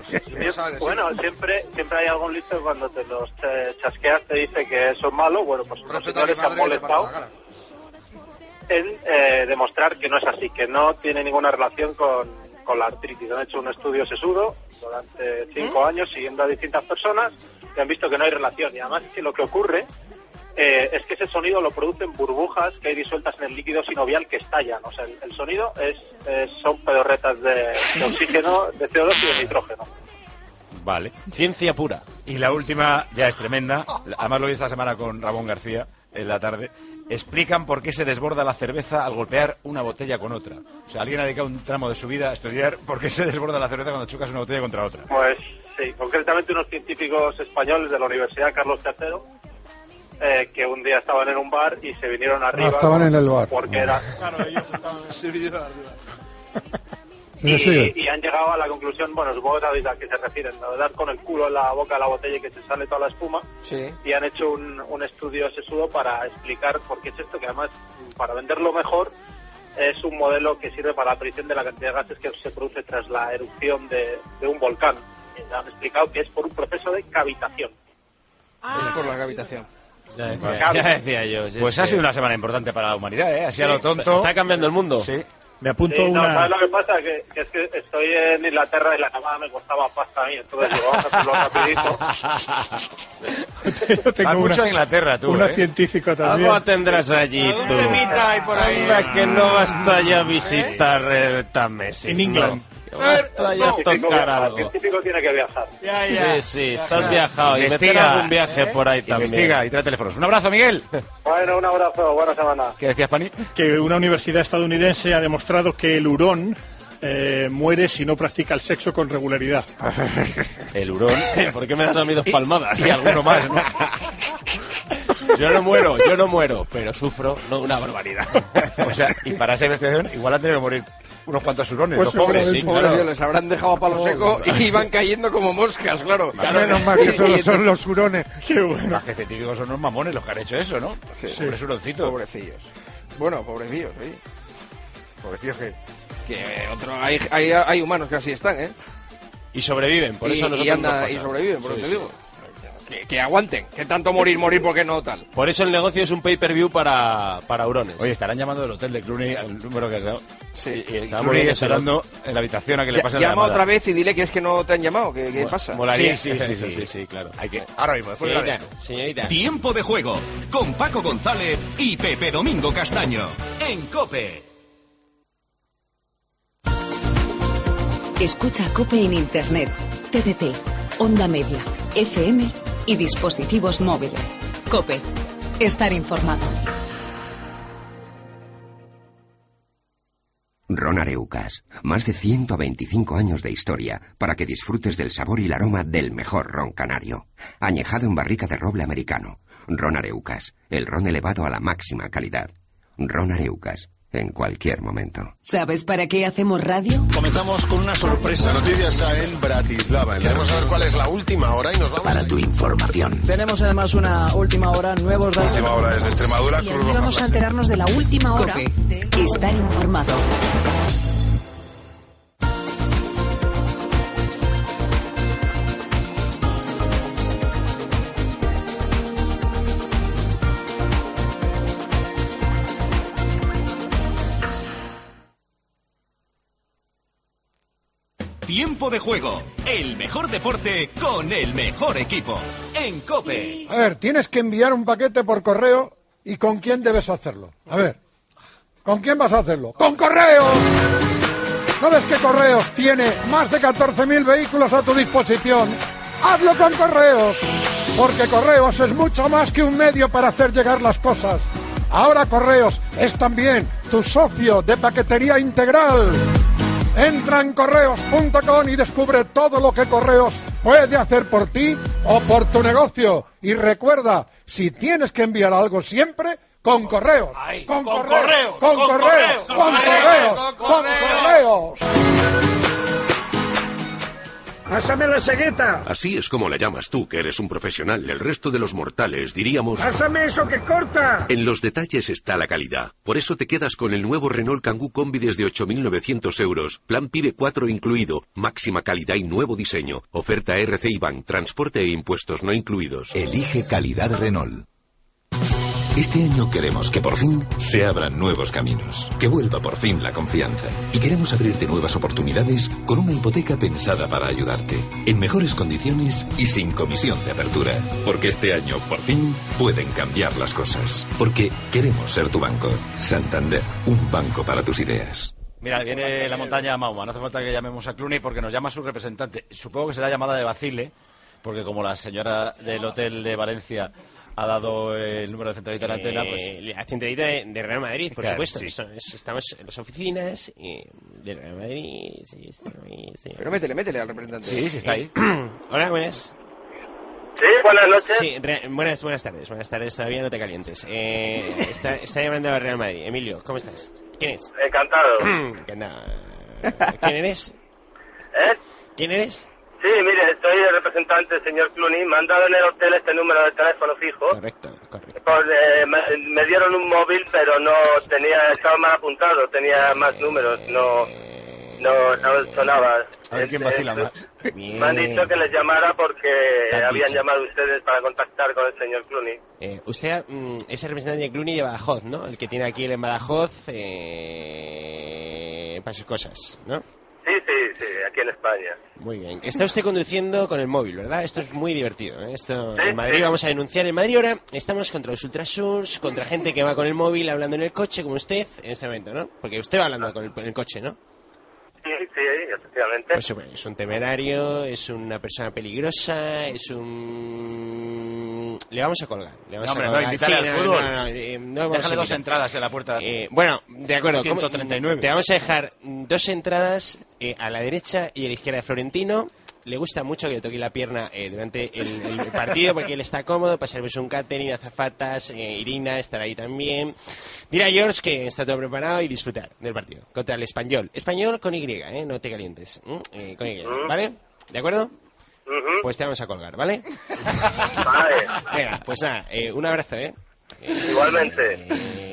Bueno, siempre siempre hay algún listo que cuando te los eh, chasqueas te dice que eso es malo. Bueno, pues los señores se han molestado en eh, demostrar que no es así, que no tiene ninguna relación con, con la artritis. Han hecho un estudio sesudo durante cinco años siguiendo a distintas personas y han visto que no hay relación. Y además que lo que ocurre eh, es que ese sonido lo producen burbujas que hay disueltas en el líquido sinovial que estallan. O sea, el, el sonido es, es- son pedorretas de, de oxígeno, de C O dos y de nitrógeno. Vale. Ciencia pura. Y la última ya es tremenda. Además lo vi esta semana con Ramón García en la tarde. Explican por qué se desborda la cerveza al golpear una botella con otra. O sea, alguien ha dedicado un tramo de su vida a estudiar por qué se desborda la cerveza cuando chocas una botella contra otra. Pues sí, concretamente unos científicos españoles de la Universidad Carlos tercero, eh, que un día estaban en un bar y se vinieron arriba. Ah, estaban en el bar. Porque era... Claro, ellos estaban se vinieron arriba. Sí, sí. Y, y han llegado a la conclusión, bueno, supongo que sabéis a qué se refieren, ¿no? De dar con el culo en la boca de la botella y que se sale toda la espuma. Sí. Y han hecho un, un estudio sesudo para explicar por qué es esto, que además, para venderlo mejor, es un modelo que sirve para la predicción de la cantidad de gases que se produce tras la erupción de, de un volcán. Y han explicado que es por un proceso de cavitación. Es por la cavitación. Ya decía, ya decía yo. Pues ha sido una semana importante para la humanidad, ¿eh? Así sí, a lo tonto. Está cambiando el mundo. Sí. Me apunto sí, no, una... ¿sabes lo que pasa? Que, que es que estoy en Inglaterra y la llamada me costaba pasta a mí, entonces digo, vamos a hacerlo rapidito. Yo tengo Vas una, mucho a Inglaterra, tú, una ¿eh? científica también. Algo tendrás allí, tú. Temita por ahí. Anda, que no basta ya visitar el Támesis. En England. No. Basta ya tocar El algo. científico tiene que viajar. Ya, ya. Sí, sí, estás viajado. Y Investiga, meter algún viaje por ahí también. Investiga y trae teléfonos. Un abrazo, Miguel. Bueno, un abrazo, buena semana. ¿Qué decías, Pani? Que una universidad estadounidense ha demostrado que el hurón eh, muere si no practica el sexo con regularidad. El hurón. ¿Por qué me das a mí dos palmadas? Y alguno más, ¿no? Yo no muero, yo no muero, pero sufro no una barbaridad. O sea, y para esa investigación igual han tenido que morir unos cuantos hurones, Pues los pobres. sí, Pobres claro. Dios, les habrán dejado a palo seco y iban cayendo como moscas, claro. Menos mal que solo son los hurones. Qué bueno. Los que científicos son unos mamones los que han hecho eso, ¿no? Sí. Pobres huroncitos. Pobrecillos. Bueno, pobrecillos, sí. Pobrecillos que... Que otro, hay, hay, hay humanos que así están, ¿eh? Y sobreviven, por y, eso a nosotros y, anda, nos pasa. y sobreviven, por Sí, eso te sí. digo. Que, que aguanten, que tanto morir, morir, porque no tal. Por eso el negocio es un pay-per-view para, para hurones. Oye, estarán llamando del hotel de Clooney al número que has dado. Sí. Y, y está Clooney Clooney de esperando en la habitación a que le Ya- pasen la llama llamada. otra vez y dile que es que no te han llamado, que, que Mo- pasa. Molaría. Sí, sí, sí, sí, sí, sí, sí, claro. Hay que... Ahora mismo, después de la Señorita, disco. señorita. Tiempo de juego con Paco González y Pepe Domingo Castaño en COPE. Escucha COPE en Internet, T D T, Onda Media, F M y dispositivos móviles. COPE. Estar informado. Ron Areucas. Más de ciento veinticinco años de historia para que disfrutes del sabor y el aroma del mejor ron canario. Añejado en barrica de roble americano. Ron Areucas. El ron elevado a la máxima calidad. Ron Areucas. En cualquier momento. ¿Sabes para qué hacemos radio? Comenzamos con una sorpresa. La noticia está en Bratislava. Queremos saber cuál es la última hora y nos vamos. Para tu información. Tenemos además una última hora, nuevos datos. La última hora desde Extremadura. Y aquí vamos a enterarnos de la última hora. COPE. Estar informado. Tiempo de juego, el mejor deporte con el mejor equipo en COPE. A ver, tienes que enviar un paquete por correo y ¿con quién debes hacerlo? A ver, ¿con quién vas a hacerlo? ¡Con Correos! ¿Sabes que Correos tiene más de catorce mil vehículos a tu disposición? ¡Hazlo con Correos! Porque Correos es mucho más que un medio para hacer llegar las cosas. Ahora Correos es también tu socio de paquetería integral. Entra en correos punto com y descubre todo lo que Correos puede hacer por ti o por tu negocio. Y recuerda, si tienes que enviar algo siempre, con Correos. Ay, con, con correos, correos, con con Correos, correos, con con Correos, correos, con con Correos. ¡Pásame la cegueta! Así es como la llamas tú, que eres un profesional. El resto de los mortales diríamos... ¡Pásame eso que corta! En los detalles está la calidad. Por eso te quedas con el nuevo Renault Kangoo Combi desde ocho mil novecientos euros. Plan PIBE cuatro incluido. Máxima calidad y nuevo diseño. Oferta R C I Bank. Transporte e impuestos no incluidos. Elige calidad Renault. Este año queremos que por fin se abran nuevos caminos, que vuelva por fin la confianza. Y queremos abrirte nuevas oportunidades con una hipoteca pensada para ayudarte, en mejores condiciones y sin comisión de apertura. Porque este año, por fin, pueden cambiar las cosas. Porque queremos ser tu banco. Santander, un banco para tus ideas. Mira, viene la montaña Mauma, no hace falta que llamemos a Clooney porque nos llama su representante. Supongo que será llamada de Bacile, porque como la señora del hotel de Valencia ha dado el número de centralita de la antena, pues... Eh, la centralita de, de Real Madrid, por claro, supuesto. sí. Eso es- estamos en las oficinas eh, de Real Madrid. Sí, está ahí, sí. Pero métele, métele al representante. Sí, sí, está ahí. Hola, buenas. Sí, buenas noches. Sí, re- buenas, buenas tardes. Buenas tardes, todavía no te calientes. Eh, está, está llamando a Real Madrid. Emilio, ¿cómo estás? ¿Quién es? Encantado. Encantado. ¿Quién eres? ¿Eh? ¿Quién eres? Sí, mire, soy el representante del señor Clooney. Me han dado en el hotel este número de teléfono fijo. Correcto, correcto. Pues, eh, me, me dieron un móvil, pero no tenía, estaba mal apuntado, tenía más números, no, no, no sonaba. A ver quién vacila más. Me han dicho que les llamara porque han habían dicho. llamado ustedes para contactar con el señor Clooney. Eh, usted mm, es el representante de Clooney de Badajoz, ¿no? El que tiene aquí el en Badajoz eh, para sus cosas, ¿no? Sí, sí, sí, aquí en España. Muy bien. Está usted conduciendo con el móvil, ¿verdad? Esto es muy divertido, ¿eh? Esto Sí, en Madrid sí. vamos a denunciar. En Madrid ahora estamos contra los ultrasurs, contra gente que va con el móvil hablando en el coche, como usted, en este momento, ¿no? Porque usted va hablando con el, con el coche, ¿no? Sí, sí, efectivamente. Pues hombre, es un temerario, es una persona peligrosa, es un... Le vamos a colgar. Le vamos No, hombre, a no, colgar. invítale al no, fútbol. no, no, eh, no vamos Déjale a dos invitar. entradas en la puerta. Eh, bueno, de acuerdo. ¿cómo- ciento treinta y nueve. Te vamos a dejar dos entradas eh, a la derecha y a la izquierda de Florentino. Le gusta mucho que le toque la pierna eh, durante el, el partido porque él está cómodo, pasarles un catering, azafatas, eh, Irina estará ahí también. Dirá George que está todo preparado y disfrutar del partido contra el Español. Español con Y, ¿eh? No te calientes. ¿m? Eh, con Y, ¿vale? ¿De acuerdo? Pues te vamos a colgar, ¿vale? Vale. Venga, pues nada, eh, un abrazo, ¿eh? Igualmente.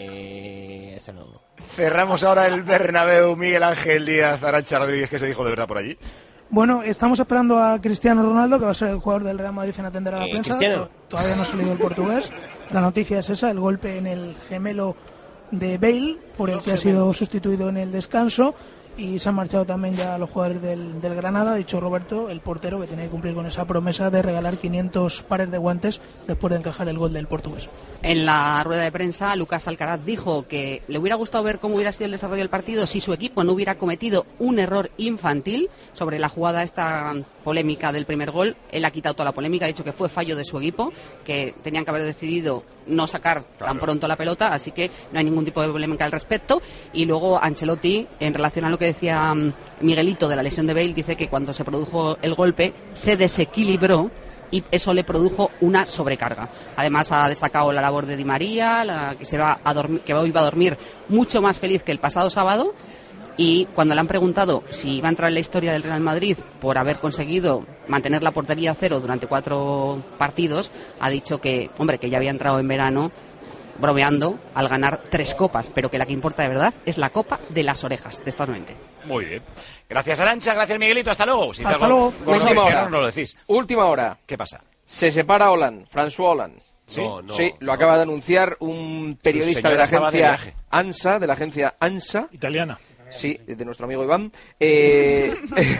Eh, hasta luego. Cerramos ahora el Bernabéu. Miguel Ángel Díaz, Arantxa Rodríguez, que se dijo de verdad por allí. Bueno, estamos esperando a Cristiano Ronaldo, que va a ser el jugador del Real Madrid en atender a la Eh, prensa. Cristiano. To- Todavía no ha salido el portugués. La noticia es esa, el golpe en el gemelo de Bale, por el que ha sido sustituido en el descanso. Y se han marchado también ya los jugadores del, del Granada, ha dicho Roberto, el portero, que tenía que cumplir con esa promesa de regalar quinientos pares de guantes después de encajar el gol del portugués. En la rueda de prensa, Lucas Alcaraz dijo que le hubiera gustado ver cómo hubiera sido el desarrollo del partido si su equipo no hubiera cometido un error infantil sobre la jugada esta polémica del primer gol. Él ha quitado toda la polémica, ha dicho que fue fallo de su equipo, que tenían que haber decidido no sacar tan pronto la pelota, así que no hay ningún tipo de polémica al respecto. Y luego Ancelotti, en relación a lo que decía mm, Miguelito de la lesión de Bale, dice que cuando se produjo el golpe se desequilibró y eso le produjo una sobrecarga. Además ha destacado la labor de Di María, la que se va a dormir, que hoy va a dormir mucho más feliz que el pasado sábado. Y cuando le han preguntado si iba a entrar en la historia del Real Madrid por haber conseguido mantener la portería a cero durante cuatro partidos, ha dicho que, hombre, que ya había entrado en verano bromeando al ganar tres copas, pero que la que importa de verdad es la copa de las orejas, textualmente. Muy bien. Gracias, Arantxa. Gracias, Miguelito. Hasta luego. Si Hasta te- luego. con lo Última que hora. no nos lo decís. Última hora. ¿Qué pasa? Se separa Hollande, François Hollande. ¿Sí? No, no, sí, lo no. acaba de anunciar un periodista señora de la estaba de agencia viaje. ANSA, de la agencia ANSA. Italiana. Sí, de nuestro amigo Iván. Eh,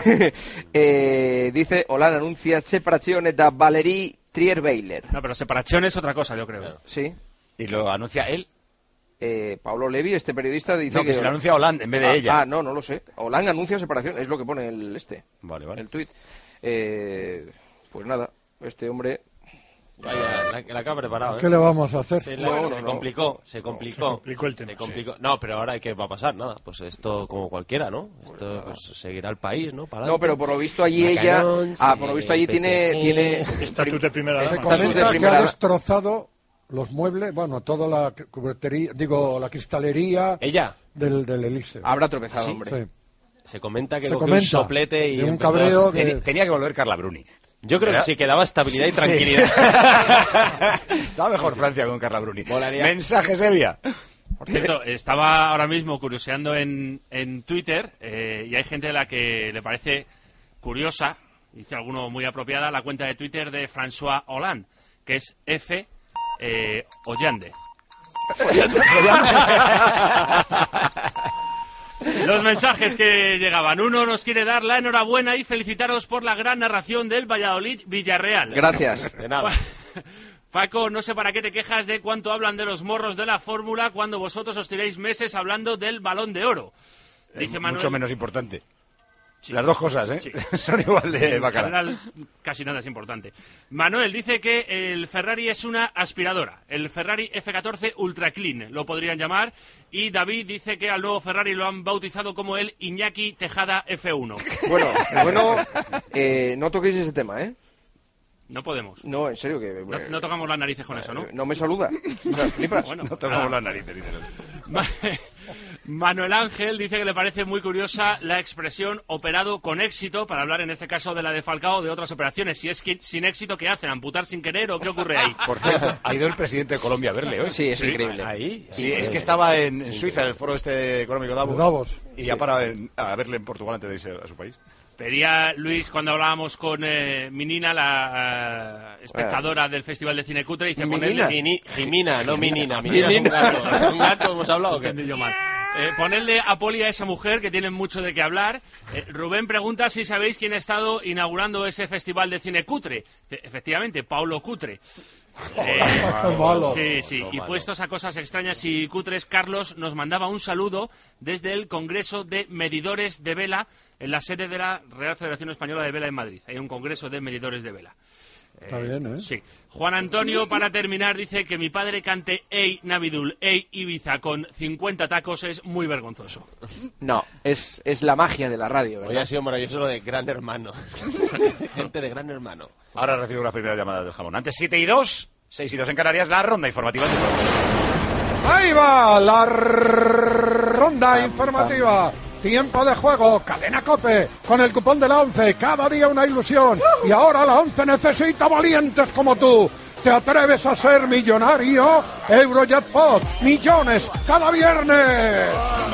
eh, dice, Hollande anuncia separazione da Valérie Trierweiler. No, pero separación es otra cosa, yo creo. Sí. ¿Y lo anuncia él? Eh, Pablo Levi, este periodista, dice No, que se lo anuncia Hollande en vez de ah, ella. Ah, no, no lo sé. Hollande anuncia separación, es lo que pone el este. Vale, vale. El tuit. Eh, pues nada, este hombre... Vaya, la, la acaba preparado, ¿eh? ¿Qué le vamos a hacer? Se, la- No, se no, no. complicó, se complicó. Se complicó el tema, Se complicó. No, pero ahora ¿qué va a pasar? Nada, pues esto como cualquiera, ¿no? Esto pues, seguirá el país, ¿no? Para No, pero por lo visto allí La ella... Canons, Ah, por lo visto allí el tiene... P C G. tiene Estatus de primera Se dama. comenta que primera ha dama. destrozado los muebles, bueno, toda la cubertería, digo, la cristalería Ella del, del Elíseo. Habrá tropezado, ¿Sí? hombre. Sí. se comenta que Se cogió comenta un soplete y de un empezó- cabreo que- Tenía, tenía que volver Carla Bruni. Yo creo ¿verdad? que sí, que daba estabilidad y tranquilidad. Estaba mejor Francia con Carla Bruni. Molaría. Mensajes, Evia. Por cierto, estaba ahora mismo curioseando en, en Twitter eh, y hay gente a la que le parece curiosa, dice alguno muy apropiada, la cuenta de Twitter de François Hollande, que es F. Eh, Hollande. Los mensajes que llegaban. Uno nos quiere dar la enhorabuena y felicitaros por la gran narración del Valladolid-Villarreal. Gracias. De nada. Paco, no sé para qué te quejas de cuánto hablan de los morros de la fórmula cuando vosotros os tiráis meses hablando del Balón de Oro. Dice Manuel... Mucho menos importante. Sí. Las dos cosas, ¿eh? Sí. Son igual de bacanas. En general, casi nada es importante. Manuel dice que el Ferrari es una aspiradora. El Ferrari F catorce Ultra Clean, lo podrían llamar. Y David dice que al nuevo Ferrari lo han bautizado como el Iñaki Tejada F uno. Bueno, bueno, eh, no toquéis ese tema, ¿eh? No podemos. No, en serio que... No, no tocamos las narices con eh, eso, ¿no? No me saluda. O sea, flipas. Bueno, no tocamos nada. las narices, literal. Manuel Ángel dice que le parece muy curiosa la expresión operado con éxito, para hablar en este caso de la de Falcao o de otras operaciones. Si es que sin éxito, ¿qué hacen? ¿Amputar sin querer o qué ocurre ahí? Por cierto, ha ido el presidente de Colombia a verle hoy. Sí, es ¿Sí? increíble. Ahí, sí, es que estaba en, en Suiza, en el foro este económico Davos, Davos. y ya para en, a verle en Portugal antes de irse a su país. Pedía Luis, cuando hablábamos con eh, Minina, la uh, espectadora ah. del Festival de Cine Cutre, dice ponerle... Mini, Jimina, no Minina. Minina es un gato. Un gato hemos hablado. ¿Qué? Yo mal. Eh, ponerle a Poli a esa mujer, que tienen mucho de qué hablar. Eh, Rubén pregunta si sabéis quién ha estado inaugurando ese Festival de Cine Cutre. E- efectivamente, Paulo Cutre. Eh, sí, sí. Y puestos a cosas extrañas y cutres, Carlos nos mandaba un saludo desde el Congreso de Medidores de Vela, en la sede de la Real Federación Española de Vela en Madrid. Hay un congreso de medidores de vela. Está bien, ¿eh? Sí. Juan Antonio, para terminar, dice que mi padre cante Ey Navidul, Ey Ibiza con cincuenta tacos es muy vergonzoso. No, es, es la magia de la radio, ¿verdad? Hoy ha sido maravilloso lo de Gran Hermano. Gente de Gran Hermano. Ahora recibo las primeras llamadas del jamón. Antes siete y dos, seis y dos en Canarias, la ronda informativa del programa. Ahí va la ronda informativa. Tiempo de juego, Cadena COPE, con el cupón de la ONCE, cada día una ilusión. Y ahora la ONCE necesita valientes como tú. ¿Te atreves a ser millonario? Eurojackpot, millones cada viernes.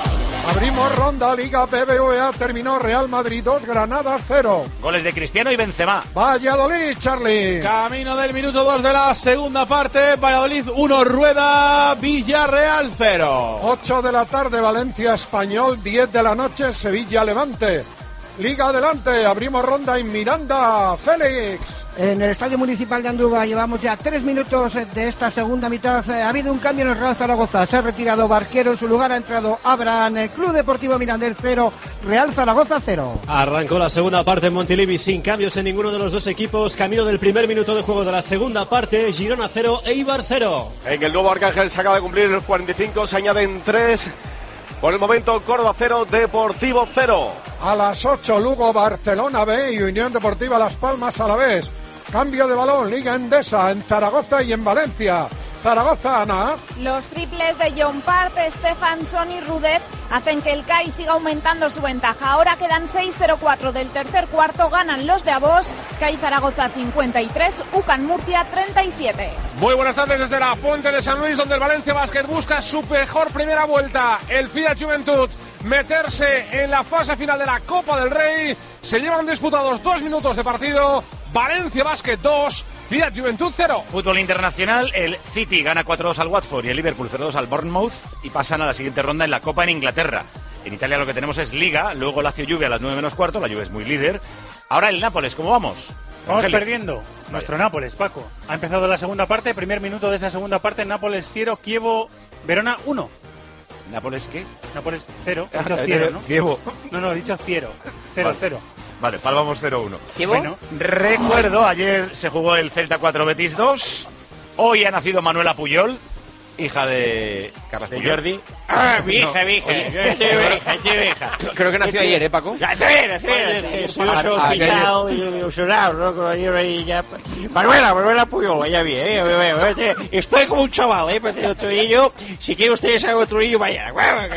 Abrimos ronda, Liga B B V A, terminó Real Madrid dos, Granada cero. Goles de Cristiano y Benzema. Valladolid, Charlie. Camino del minuto dos de la segunda parte, Valladolid uno, Rueda, Villarreal cero. ocho de la tarde, Valencia Español, diez de la noche, Sevilla Levante. Liga adelante, abrimos ronda en Miranda, Félix. En el Estadio Municipal de Andúba llevamos ya tres minutos de esta segunda mitad. Ha habido un cambio en el Real Zaragoza. Se ha retirado Barquero, en su lugar ha entrado Abraham. El Club Deportivo Mirandés cero, Real Zaragoza cero. Arrancó la segunda parte en Montilivi sin cambios en ninguno de los dos equipos. Camino del primer minuto de juego de la segunda parte, Girona cero, Eibar cero. En el nuevo Arcángel se acaba de cumplir los cuarenta y cinco, se añaden tres. Por el momento, Córdoba cero, Deportivo cero. A las ocho, Lugo, Barcelona B y Unión Deportiva Las Palmas a la vez. Cambio de balón, Liga Endesa en Zaragoza y en Valencia. Zaragoza, Ana. Los triples de John Part, Stefansson y Rudet hacen que el C A I siga aumentando su ventaja. Ahora quedan seis cero cuatro del tercer cuarto, ganan los de Avos. C A I Zaragoza cincuenta y tres, U C A N Murcia treinta y siete. Muy buenas tardes desde la Fuente de San Luis, donde el Valencia Basket busca su mejor primera vuelta. El Fiat Juventud meterse en la fase final de la Copa del Rey. Se llevan disputados dos minutos de partido. Valencia Basket dos, Fiat Juventud cero. Fútbol internacional, el City gana cuatro dos al Watford y el Liverpool cero dos al Bournemouth y pasan a la siguiente ronda en la Copa en Inglaterra. En Italia lo que tenemos es Liga, luego Lazio Juve a las nueve menos cuarto, la Juve es muy líder. Ahora el Nápoles, ¿cómo vamos? Vamos Ángel. perdiendo. Vale. Nuestro Nápoles, Paco. Ha empezado la segunda parte, primer minuto de esa segunda parte, Nápoles cero, Kievo, Verona uno. ¿Nápoles qué? Nápoles cero, he dicho cero, ¿no? Kievo. No, no, he dicho cero, cero, vale. cero. Vale, palmamos cero uno. Bueno. Recuerdo, ayer se jugó el Celta cuatro Betis dos. Hoy ha nacido Manuela Puyol, hija de Carlos de Puyol. Jordi. Ah, mi hija, mi hija. Yo estoy hija, estoy hija. Creo que nació ayer, ¿eh, Paco? Sí, sí, estoy hospitado y ilusionado, ¿no? Con ayer ahí ya... Manuela, Manuela Puyol, ya vi, ¿eh? Estoy como un chaval, ¿eh? Pero otro niño, si quiere usted saber otro niño, vaya.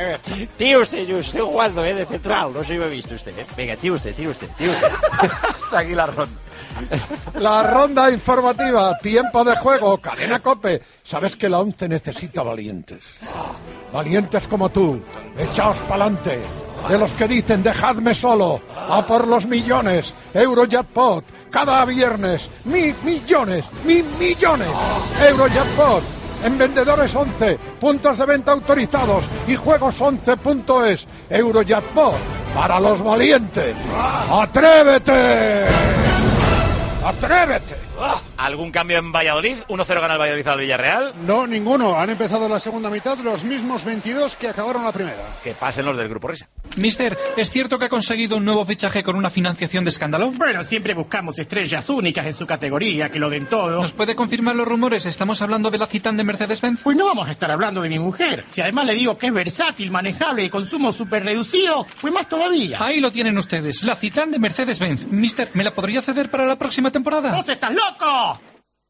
Tío usted, yo estoy jugando, ¿eh? De central, no sé si me ha visto usted, ¿eh? Venga, tío usted, tío usted, tío usted. Hasta aquí la ronda. La ronda informativa, tiempo de juego, Cadena COPE. Sabes que la ONCE necesita valientes. Valientes como tú, echaos pa'lante. De los que dicen, dejadme solo, a por los millones. Eurojackpot, cada viernes, mil millones, mil millones. Eurojackpot, en Vendedores once, puntos de venta autorizados y juegos once punto es. Eurojackpot, para los valientes. ¡Atrévete! ¡Atrévete! ¿Algún cambio en Valladolid? uno cero gana el Valladolid al Villarreal. No, ninguno. Han empezado la segunda mitad los mismos veintidós que acabaron la primera. Que pasen los del Grupo Risa. Mister, ¿es cierto que ha conseguido un nuevo fichaje con una financiación de escándalo? Bueno, siempre buscamos estrellas únicas en su categoría, que lo den todo. ¿Nos puede confirmar los rumores? ¿Estamos hablando de la Citan de Mercedes-Benz? Pues no vamos a estar hablando de mi mujer. Si además le digo que es versátil, manejable y consumo súper reducido, pues más todavía. Ahí lo tienen ustedes, la Citan de Mercedes-Benz. Mister, ¿me la podría ceder para la próxima temporada? ¡Vos estás loco!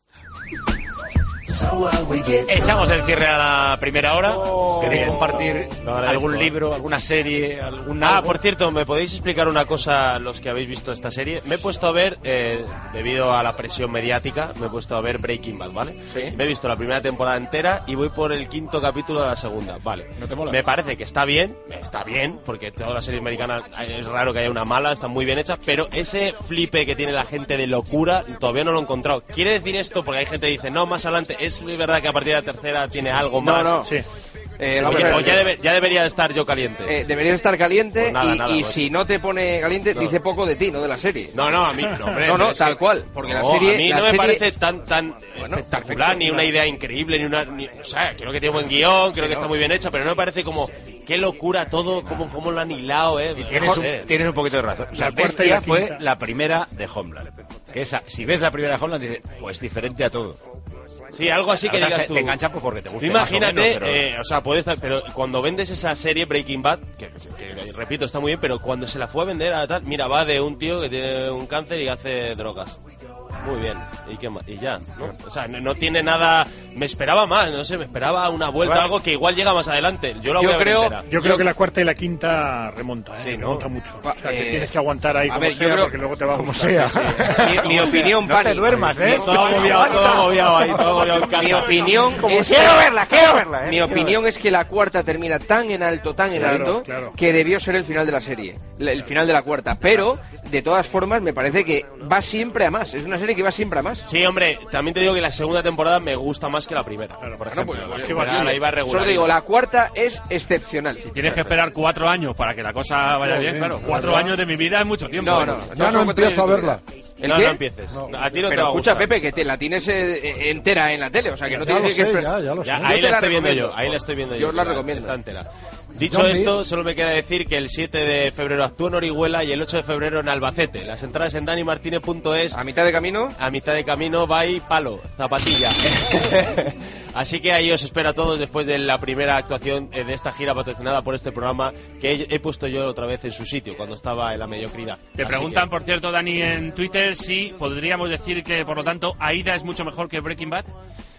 Echamos el cierre a la primera hora. Oh. ¿Queréis compartir No, algún no. libro, alguna serie, algún Ah, algo? por cierto, ¿me podéis explicar una cosa los que habéis visto esta serie? Me he puesto a ver, eh, debido a la presión mediática, me he puesto a ver Breaking Bad, ¿vale? Sí. Me he visto la primera temporada entera y voy por el quinto capítulo de la segunda, ¿vale? ¿No te mola? Me parece que está bien, está bien, porque todas las series americanas es raro que haya una mala, están muy bien hechas, pero ese flipe que tiene la gente de locura todavía no lo he encontrado. ¿Quiere decir esto? Porque hay gente que dice, no, más adelante, es verdad que a partir de la tercera tiene algo más. No, no. Sí. Eh, Oye, vamos a ver. o ya, debe- ya debería estar yo caliente. Eh, deberías estar caliente Pues nada, y, nada, y pues. si no te pone caliente, No. dice poco de ti, no de la serie. No, no, a mí no, hombre, no, no, es tal que- cual, porque no, la serie... a mí la no me serie- parece tan tan espectacular, ni una idea increíble, ni una... Ni, o sea, creo que tiene buen guión, creo que está muy bien hecha, pero no me parece como... Qué locura todo, cómo, cómo lo han hilado, eh. Tienes un, tienes un poquito de razón. O sea, La cuarta y Bestia la fue quinta. la primera de Homeland. Que esa, si ves la primera de Homeland, dices, pues diferente a todo. Sí, algo así que Ahora digas se- tú. Te engancha pues porque te Tú gusta. imagínate, eh, o sea, puede estar, pero cuando vendes esa serie Breaking Bad, que, que- que, repito, está muy bien, pero cuando se la fue a vender a tal, mira, va de un tío que tiene un cáncer y hace drogas. Muy bien, y, qué más? Y ya, ¿no? O sea, no, no tiene nada, me esperaba más, no sé, me esperaba una vuelta, Bueno. algo que igual llega más adelante. Yo la Yo voy a ver creo, entera. yo creo que la cuarta y la quinta remonta, ¿eh? Sí, ¿no? remonta mucho. O sea, que Eh, tienes que aguantar ahí a como ver, yo sea, creo- porque luego te va a como gustar. sea. Sí, sí. Mi, mi opinión, No Pani. te duermas, ¿eh? Todo agobiado, todo agobiado ahí, todo agobiado en casa. Mi opinión Como es... quiero verla, quiero verla, eh. Mi opinión es que la cuarta termina tan en alto, tan en Claro, alto, claro. que debió ser el final de la serie. la- El final de la cuarta. Pero, de todas formas, me parece que va siempre a más. Es una serie que va siempre a más. Sí, hombre, también te digo que la segunda temporada me gusta más que la primera. por ejemplo, pues, pues, que la- la iba a regular. Solo digo, la cuarta es excepcional. Tienes que esperar cuatro años para que la cosa vaya Sí, bien, sí, claro. es Cuatro verdad. años de mi vida es mucho tiempo. No, ¿eh? no, Ya no empiezo a verla. ¿El No, qué? no empieces. A ti no te Pero va a escucha, gustar. Pepe, que te la tienes eh, eh, entera en la tele, o sea que no Ya tienes lo que sé, esperar. ya, ya lo sé. Ya, Yo ahí te la estoy viendo recomiendo. yo, ahí la estoy viendo yo. Yo os la está- recomiendo. está entera. Dicho John esto, Beat. solo me queda decir que el siete de febrero actúo en Orihuela y el ocho de febrero en Albacete. Las entradas en dani martínez punto es. A mitad de camino. A mitad de camino, bye, palo, zapatilla. Así que ahí os espero a todos después de la primera actuación eh, de esta gira patrocinada por este programa que he, he puesto yo otra vez en su sitio cuando estaba en la mediocridad. Te Así preguntan, que- por cierto, Dani, en Twitter si podríamos decir que, por lo tanto, Aida es mucho mejor que Breaking Bad.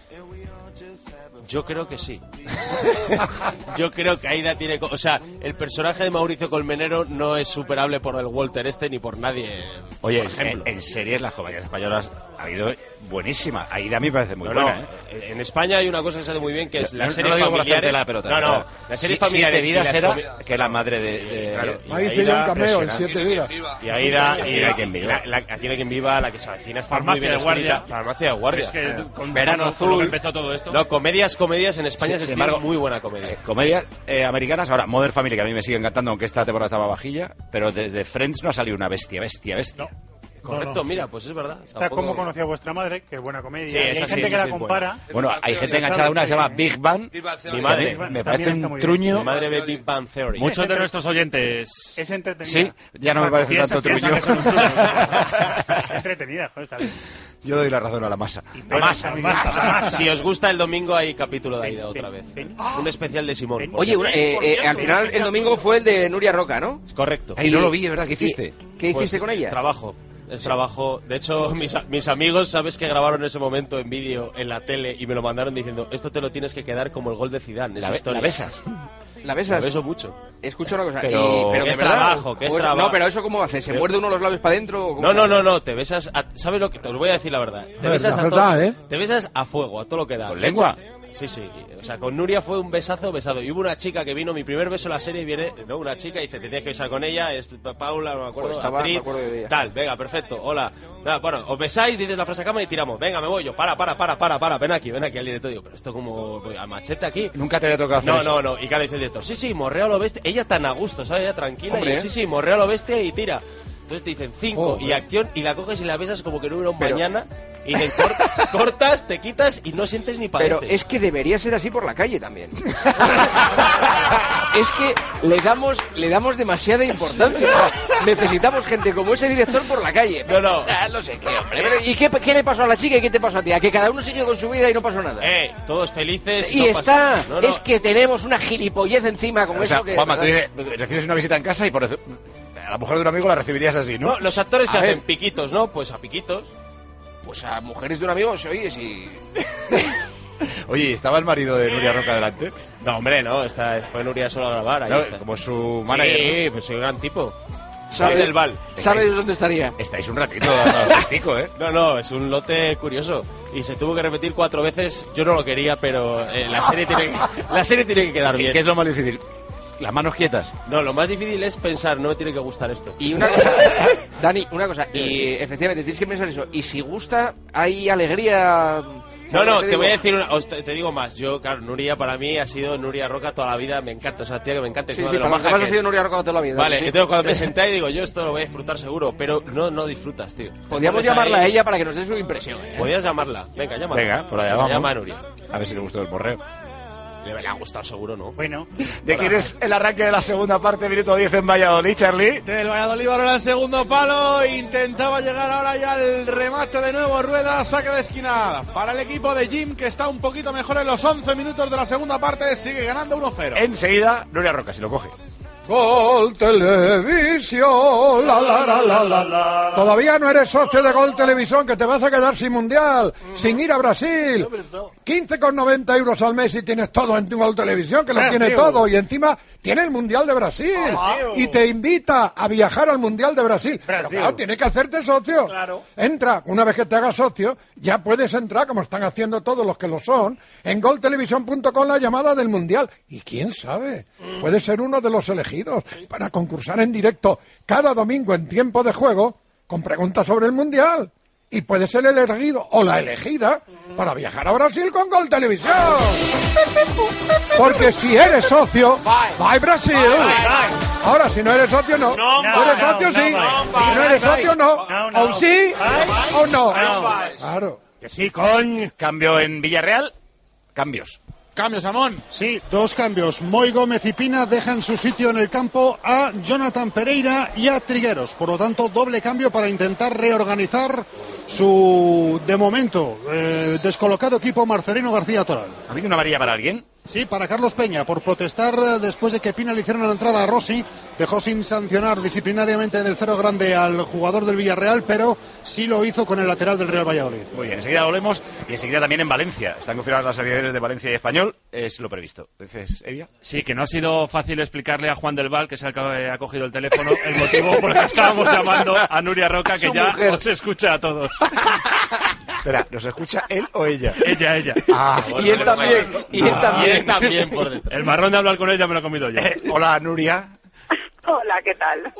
Yo creo que sí. Yo creo que Aida tiene... co- O sea, el personaje de Mauricio Colmenero no es superable por el Walter este ni por nadie. Oye, por ejemplo. en, en series las comedias españolas ha ido buenísima. Aida a mí me parece muy No, buena, no, ¿eh? En España hay una cosa que se hace muy bien que es No- las no series lo digo por familiares. hacerte la pelota, no, no, claro. las series Si- familiares. Siete y vidas las era comi- que la madre de. de- Claro, y Ahí Aida- hice yo un cameo en impresionante. Siete Vidas. Y Aida, y Aquí no hay quien viva. la- la- aquí no hay quien viva, la que se avecina está Farmacia muy bien de guardia. escrita. Farmacia de guardia. Es que tú- con, Verano con- con lo que Azul. empezó todo esto. No, comedias, comedias en España Sí, se sin escribe embargo, muy buena comedia. Comedias eh, americanas, ahora Modern Family, que a mí me sigue encantando, aunque esta temporada estaba bajilla, pero desde Friends no ha salido una bestia, bestia, bestia. Correcto, No, no, mira, sí. pues es verdad. Está Tampoco- como conocí a vuestra madre, que es buena comedia. Sí, y hay esa sí, gente esa que sí la es compara. Bueno, hay gente enganchada a una que se llama Big Bang. Mi madre. que me, me También parece está un muy bien. truño. Mi madre ve Big Bang Theory. Muchos de nuestros oyentes. Es entretenida. Sí, ya no me parece Piensa- tanto piensa truño. que son un truño. Es entretenida, joder, está bien. Yo doy la razón a la masa. La masa, Bueno, masa, masa, masa. Si os gusta el domingo hay capítulo de Aida Sí, otra sí, vez. sí. Un especial de Simón. Oye, una- eh, eh, al final el domingo fue el de Nuria Roca, ¿no? Correcto. Ay, no lo vi, ¿verdad? ¿Qué hiciste? ¿Qué Pues, hiciste con ella? Trabajo. Es trabajo. De hecho, mis, a- mis amigos, ¿sabes que grabaron ese momento en vídeo en la tele y me lo mandaron diciendo, esto te lo tienes que quedar como el gol de Zidane? La, esa be- historia. la besas. ¿La besas? La beso mucho. Escucha una cosa. Pero- y- pero que de es verdad, trabajo, que es pues- trabajo. No, pero ¿eso cómo hace? ¿Se Pero- muerde uno los labios para adentro? o cómo? No, no, no, no, te besas a, ¿sabes lo que? Te os voy a decir la verdad. Te Es besas la a verdad, todo, ¿eh? Te besas a fuego, a todo lo que da. ¿Con De lengua? hecho, sí, sí. O sea, con Nuria fue un besazo besado. Y hubo una chica que vino, mi primer beso en la serie viene, ¿no? Una chica y dice, te tienes que besar con ella, es Paula, no me acuerdo, Pues estaba- actriz, me acuerdo de ella. tal, venga, perfecto, hola. Nada, bueno, os besáis, dices la frase a cámara y tiramos. Venga, me voy yo, para, para, para, para, para, ven aquí, ven aquí al director. Digo, pero esto como, a machete aquí. Nunca te había tocado hacer No, eso. no, no. Y cada dice el director, sí, sí, morrea a lo bestia. Ella tan a gusto, ¿sabes? Ella tranquila. Hombre. Y yo, sí, sí, morrea a lo bestia y tira. Entonces te dicen cinco Oh, y acción y la coges y la besas como que no hubiera un Pero- mañana y te cort- cortas, te quitas y no sientes ni padeces. Pero es que debería ser así por la calle también. Es que le damos le damos demasiada importancia. Necesitamos gente como ese director por la calle. No, no. Ah, no sé qué, hombre. Pero, ¿y qué, qué le pasó a la chica y qué te pasó a ti? A que cada uno sigue con su vida y no pasó nada. Eh, todos felices. Y no está, pasa- no, no. es que tenemos una gilipollez encima con O sea, eso que... Juanma, tú dices, recibes una visita en casa y por eso- a la mujer de un amigo la recibirías así, ¿no? No, los actores que A hacen ver. piquitos, ¿no? Pues a piquitos. Pues a mujeres de un amigo se oye si... Oye, ¿estaba el marido de Nuria Roca delante? No, hombre, no, está, fue Nuria solo a grabar. Ahí No, está. como su manager. Sí, ¿no? pues soy un gran tipo. ¿Sabe- Soy del Val. ¿Sabes dónde estaría? Estáis un ratito dando pico, ¿eh? No, no, es un lote curioso. Y se tuvo que repetir cuatro veces. Yo no lo quería, pero eh, la serie tiene que, la serie tiene que quedar bien. ¿Qué es lo más difícil? Las manos quietas. No, lo más difícil es pensar, no me tiene que gustar esto. Y una cosa, Dani, una cosa, y efectivamente tienes que pensar eso. Y si gusta, hay alegría... No, no, te digo? voy a decir una, os te, te digo más. Yo, claro, Nuria para mí ha sido Nuria Roca toda la vida. Me encanta, o sea, tía que me encanta. Sí, es sí, una de lo para los maja demás que ha es. sido Nuria Roca toda la vida. Vale, sí. entonces cuando me senté ahí digo, yo esto lo voy a disfrutar seguro, pero no, no disfrutas, tío. Podríamos Pones llamarla ahí- a ella para que nos dé su impresión. ¿eh? Podrías llamarla. Venga, llámala. Venga, pues la Venga, llamamos. Llama a Nuria. A ver si le gustó el porreo. Le, le ha gustado seguro, ¿no? Bueno. ¿De quién es el arranque de la segunda parte, minuto diez en Valladolid, Charlie? Del Valladolid ahora el segundo palo, intentaba llegar ahora ya al remate de nuevo, Rueda, saque de esquina para el equipo de Jim, que está un poquito mejor en los once minutos de la segunda parte, sigue ganando uno cero. Enseguida, Nuria Roca, si lo coge. Gol Televisión, la la la la la la. Todavía no eres socio de Gol Televisión, que te vas a quedar sin mundial, sin ir a Brasil. quince con noventa euros al mes y tienes todo en Gol Televisión, que lo Brasil. tiene todo. Y encima tiene el Mundial de Brasil. Brasil. Y te invita a viajar al Mundial de Brasil. Brasil. Pero claro, tiene que hacerte socio. Claro. Entra, una vez que te hagas socio, ya puedes entrar, como están haciendo todos los que lo son, en gol televisión punto com la llamada del Mundial. Y quién sabe, puede ser uno de los elegidos para concursar en directo cada domingo en tiempo de juego con preguntas sobre el Mundial. Y puede ser el elegido o la elegida para viajar a Brasil con Gol Televisión. Porque si eres socio, bye Brasil. Ahora, si no eres socio, no. No, Si no, eres no, socio, no, sí. no, Si no eres no, socio, no. no, no. O sí, o no. No. Claro. Que sí, coño. Cambio en Villarreal, cambios. Cambio, Samón. Sí, dos cambios. Moy Gómez y Pina dejan su sitio en el campo a Jonathan Pereira y a Trigueros. Por lo tanto, doble cambio para intentar reorganizar su, de momento, eh, descolocado equipo Marcelino García Toral. ¿Ha habido una varilla para alguien? Sí, para Carlos Peña, por protestar eh, después de que Pina le hiciera la entrada a Rossi. Dejó sin sancionar disciplinariamente del cero grande al jugador del Villarreal, pero sí lo hizo con el lateral del Real Valladolid. Muy bien, enseguida volvemos y enseguida también en Valencia. Están confirmadas las alineaciones de Valencia y Español, es lo previsto. ¿Dices, Evia? Sí, que no ha sido fácil explicarle a Juan del Val, que es el que ha cogido el teléfono, el motivo por el que estábamos llamando a Nuria Roca, que Su ya mujer. os escucha a todos. Espera, ¿nos escucha él o ella? Ella, ella. Ah, Y él también, y él Ah, también. Y él también, por dentro. El marrón de hablar con ella me lo he comido yo. Eh, hola, Nuria. Hola, ¿qué tal?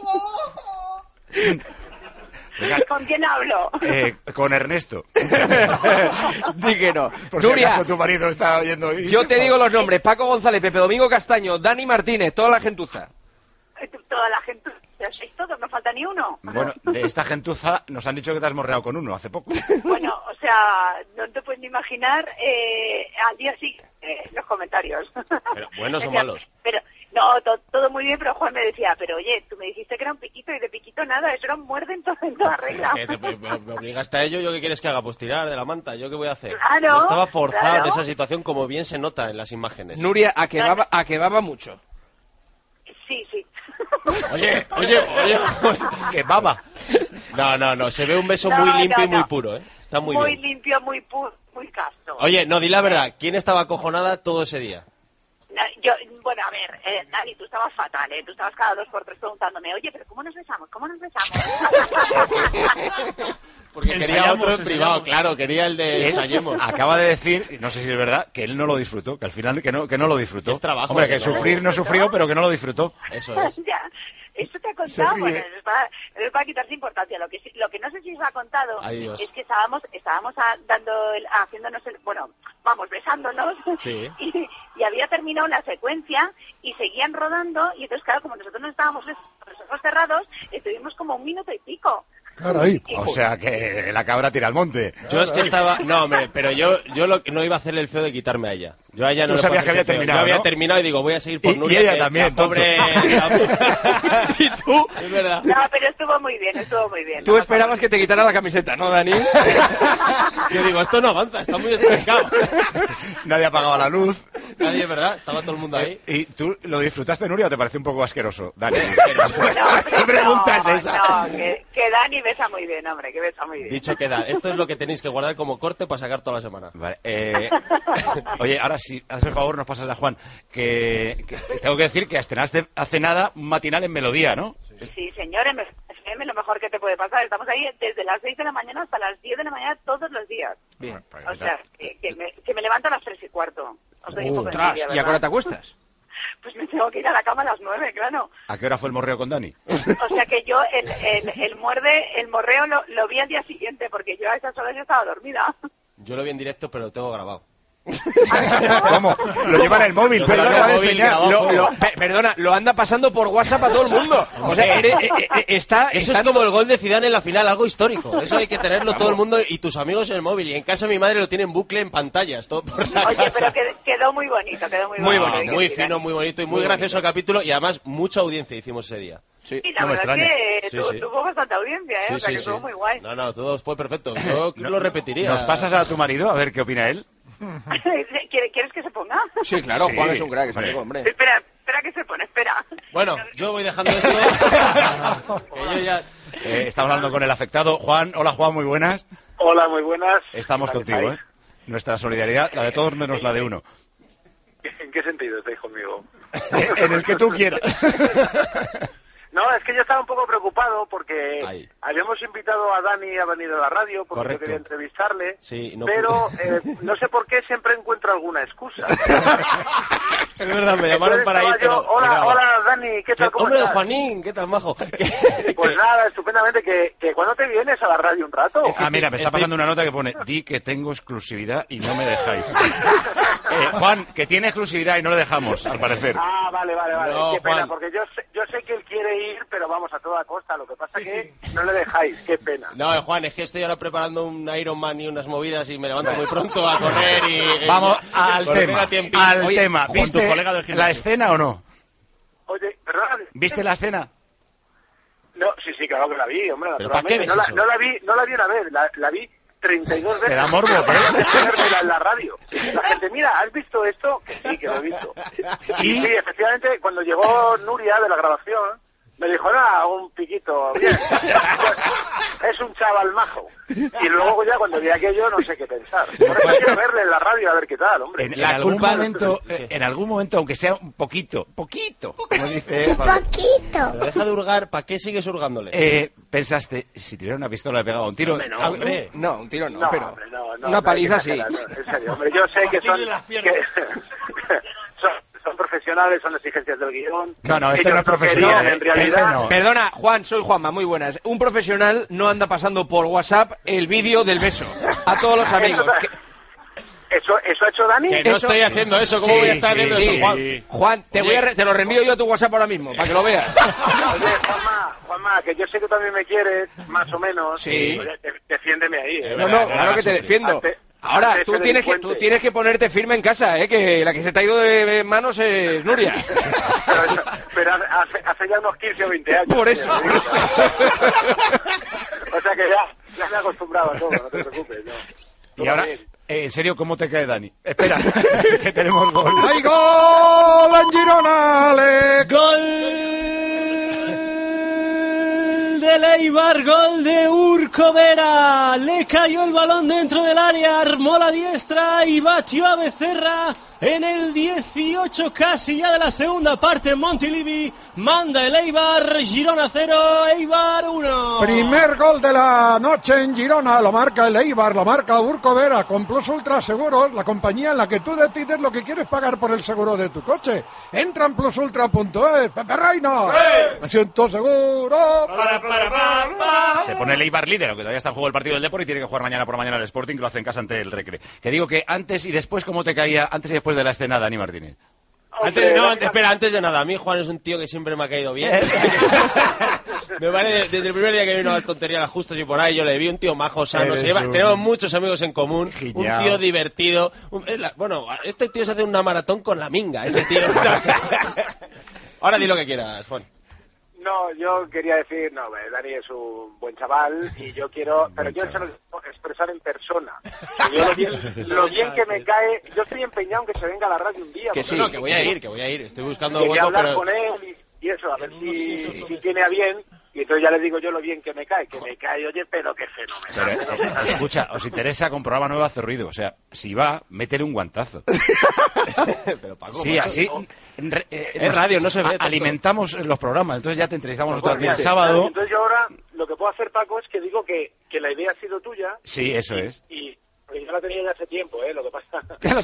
Venga, ¿Con quién hablo? eh, con Ernesto. Di que no. Por si Nuria, acaso tu marido está oyendo. y yo se te enfada. digo los nombres. Paco González, Pepe Domingo Castaño, Dani Martínez, toda la gentuza. Toda la gente, ya sois todos, no falta ni uno. Bueno, de esta gentuza nos han dicho que te has morreado con uno hace poco. Bueno, o sea, no te puedes ni imaginar eh, al día siguiente eh, los comentarios. Pero, ¿buenos o Decía, malos? Pero, no, to- todo muy bien, pero Juan me decía, pero oye, tú me dijiste que era un piquito y de piquito nada, eso era un muerde en, to- en toda regla. Es que te- me, me obligaste a ello, ¿yo qué quieres que haga? Pues tirar de la manta, ¿yo qué voy a hacer? Claro, Yo estaba forzada claro. de esa situación, como bien se nota en las imágenes. Nuria, a que baba, a que baba mucho. Sí, sí. Oye, oye, oye, que baba. No, no, no, se ve un beso No, muy limpio no, y muy no. puro, ¿eh? Está muy, Muy bien. limpio, muy puro, muy casto. Oye, no, di la verdad, ¿quién estaba acojonada todo ese día? No, yo, bueno, a ver, eh, Dani, tú estabas fatal, ¿eh? Tú estabas cada dos por tres preguntándome, oye, pero ¿cómo nos besamos? ¿Cómo nos besamos? Porque quería Ensayamos, otro en privado, ensayamos. claro, quería el de Él ensayemos. acaba de decir, no sé si es verdad, que él no lo disfrutó, que al final que no, que no lo disfrutó. Es trabajo, Hombre, que que no. sufrir no sufrió, pero que no lo disfrutó. Eso es. Ya. ¿Eso te ha contado? Bueno, es para, es para quitarse importancia. Lo que sí- lo que no sé si os ha contado Adiós. es que estábamos estábamos a- dando el- haciéndonos el, bueno, vamos, besándonos Sí. y, y había terminado la secuencia y seguían rodando y entonces claro, como nosotros no estábamos con los ojos cerrados, estuvimos como un minuto y pico. Caray. O sea que la cabra tira al monte. Yo es que estaba... No, hombre, pero yo, yo lo, no iba a hacerle el feo de quitarme a ella. Yo a ella no Tú le sabías puedo que hacer había feo. terminado, Yo había ¿no? terminado y digo, voy a seguir por Y- y Nuria. ella que también, la pobre... ¿Y tú? Es verdad. No, pero estuvo muy bien, estuvo muy bien. Tú esperabas que te quitara la camiseta, ¿no, Dani? Yo digo, esto no avanza, está muy estancado. Nadie apagaba la luz. Nadie, ¿verdad? Estaba todo el mundo ahí. ¿Y tú lo disfrutaste, Nuria, o te pareció un poco asqueroso? Dani. No, ¿Qué pregunta es no, esa? No, que, que Dani besa muy bien, hombre, que besa muy bien. Dicho queda, esto es lo que tenéis que guardar como corte para sacar toda la semana. Vale, eh, oye, ahora sí, haz el favor, nos pasas a Juan, que, que tengo que decir que estrenaste hace nada un matinal en Melodía, ¿no? Sí, señor, en F M lo mejor que te puede pasar. Estamos ahí desde las seis de la mañana hasta las diez de la mañana todos los días. Bien. O sea, que, que, me, que me levanto a las tres y cuarto. Os doy un poco de Ostras, envidia, ¿y a ¿verdad? qué hora te acuestas? Pues me tengo que ir a la cama a las nueve, claro. ¿A qué hora fue el morreo con Dani? O sea que yo el, el, el muerde, el morreo lo, lo vi al día siguiente porque yo a esas horas ya estaba dormida. Yo lo vi en directo, pero lo tengo grabado. ¿Cómo? Lo lleva en el móvil, Lo pero lleva no en lo el va a móvil enseñar. grabado. Lo- lo- pe- perdona, lo anda pasando por WhatsApp a todo el mundo. O sea, eres- eh, eh, está... Eso está- es como el gol de Zidane en la final, algo histórico. Eso hay que tenerlo todo el mundo y tus amigos en el móvil. Y en casa mi madre lo tiene en bucle en pantallas, todo por la Oye, casa. pero qued- quedó muy bonito, quedó muy, Muy bonito. bonito, hay que muy decir, ¿eh? fino, muy bonito y muy, Muy gracioso el capítulo y además mucha audiencia hicimos ese día. Sí, Y la no me verdad extraña. es que Sí, tu- sí. tuvo bastante audiencia, ¿eh? Sí, o sea sí, que sí. estuvo muy guay. No, no, todo fue perfecto. Yo lo repetiría. ¿Nos pasas a tu marido a ver qué opina él? ¿Quieres ¿Quieres que se ponga? Sí, claro, Sí, Juan es un crack, es hombre. amigo, hombre. Espera, espera que se pone, espera. Bueno, yo voy dejando esto. que yo ya... Eh, estamos hablando con el afectado. Juan, hola Juan, muy buenas. Hola, muy buenas. Estamos ¿Qué tal contigo, ¿eh? estáis? Nuestra solidaridad, la de todos menos la de uno. ¿En qué sentido estáis conmigo? En el que tú quieras. No, es que yo estaba un poco preocupado porque Ahí. habíamos invitado a Dani a venir a la radio porque Correcto. yo quería entrevistarle, Sí, no pero eh, no sé por qué siempre encuentro alguna excusa. Es verdad, me llamaron Entonces para ir, estaba pero... yo, hola, nada. hola Dani, ¿qué tal? ¿Qué- ¿Cómo Hombre, estás? Juanín, ¿qué tal, majo? Pues nada, estupendamente, que, que cuando te vienes a la radio un rato. Ah, mira, me está Estoy- pasando una nota que pone, di que tengo exclusividad y no me dejáis. Eh, Juan, que tiene exclusividad y no le dejamos, al parecer. Ah, vale, vale, vale. No, Qué pena, Juan. porque yo sé, yo sé que él quiere ir, pero vamos a toda costa. Lo que pasa que no le dejáis, qué pena. No, eh, Juan, es que estoy ahora preparando un Ironman y unas movidas y me levanto muy pronto a correr y... eh, Vamos y- al porque tema, venga tiempín. al Oye, tema. Juan, tu ¿Viste colega del gimnasio. la escena o no? Oye, perdón. ¿Viste la escena? No, sí, sí, claro que la vi, hombre. ¿Pero para qué naturalmente. ves no, la, eso? no la vi, no la vi una vez, la, la vi treinta y dos veces. Te da morbo, ¿eh? Verla en la radio. La gente, mira, ¿has visto esto? Que sí, que lo he visto. Y ¿Y? sí, efectivamente, cuando llegó Nuria de la grabación, me dijo, nada, un piquito, bien. Es un chaval majo. Y luego ya cuando vi aquello no sé qué pensar. Por eso quiero verle en la radio a ver qué tal, hombre. En, en algún momento, eh, en algún momento, aunque sea un poquito, poquito, como dice Pablo, Pero deja de hurgar, ¿para qué sigues hurgándole? eh, pensaste, si tirara una pistola le pegaba un tiro. Hombre, no, Ah, hombre. No, un tiro no, No, pero... hombre, no, no, una no, paliza hay que sí. exagerar, no, en serio, hombre, yo sé que son, que son, son profesionales, son exigencias del guión. No, no, este Ellos no es profesional, querían, eh, en realidad. este no. Perdona, Juan, soy Juanma, muy buenas. Un profesional no anda pasando por WhatsApp el vídeo del beso a todos los amigos. Eso, Que- eso, eso ha hecho Dani. Que no eso- estoy haciendo eso, ¿cómo Sí, voy a estar sí, viendo sí. eso, Juan? Juan, te, voy a re- te lo reenvío yo a tu WhatsApp ahora mismo, para que lo veas. Oye, Juanma, Juanma, que yo sé que tú también me quieres, más o menos. Sí. Oye, de- defiéndeme ahí. ¿eh? No, no, claro que te defiendo. Ante- Ahora, ante tú ese tienes, que, delincuente. tú tienes que ponerte firme en casa, ¿eh? Que la que se te ha ido de manos es Nuria. Pero, eso- pero hace, hace ya unos quince o veinte años. Por eso. oye, lo digo. O sea que ya, ya me he acostumbrado a todo, no te preocupes. No. Y Todo ahora, bien. eh, en serio, ¿cómo te cae Dani? Espera, que tenemos gol. ¡Hay gol en Girona! ¡Ale! Gol del Eibar, gol de Urco Vera. Le cayó el balón dentro del área, armó la diestra y batió a Becerra en el dieciocho casi ya de la segunda parte. Montilivi manda el Eibar, Girona cero, Eibar uno. Primer gol de la noche en Girona, lo marca el Eibar, lo marca Urco Vera, con Plus Ultra Seguros, la compañía en la que tú decides lo que quieres pagar por el seguro de tu coche. Entra en plus ultra punto es, Pepe Reina, me siento seguro. Para, para, para, para. Se pone el Eibar líder, aunque todavía está en juego el partido del Depor y tiene que jugar mañana por mañana el Sporting, que lo hace en casa ante el Recre. Que digo que antes y después, ¿cómo te caía antes y después de la escena, Dani Martínez? Antes, no, antes, espera, antes de nada, a mí Juan es un tío que siempre me ha caído bien. Me vale, desde el primer día que vino a la tontería las justas y por ahí, yo le vi un tío majo, sano, se lleva, un... tenemos muchos amigos en común, Gillao. Un tío divertido. Un, la, bueno, este tío se hace una maratón con la minga, este tío. Ahora di lo que quieras, Juan. No, yo quería decir, no, Dani es un buen chaval y yo quiero, pero yo se lo quiero expresar en persona. Yo lo bien, lo bien que me cae, yo estoy empeñado en que se venga a la radio un día. Que sí, no, que voy a ir, que voy a ir, estoy buscando hueco, hablar pero... con él y, y eso, a ver si, si tiene a bien. Y entonces ya le digo yo lo bien que me cae, que me cae, oye, pero qué fenomenal. Pero, eh, escucha, os interesa, con programa nuevo hace ruido. O sea, si va, métele un guantazo. Pero Paco, sí, macho, así. No. Re, eh, es radio, no se ve. Alimentamos tanto los programas, entonces ya te entrevistamos pues, nosotros el sábado. Entonces yo ahora lo que puedo hacer, Paco, es que digo que, que la idea ha sido tuya. Sí, eso y, es. Y, Porque yo la tenía ya hace tiempo, ¿eh? Lo que pasa...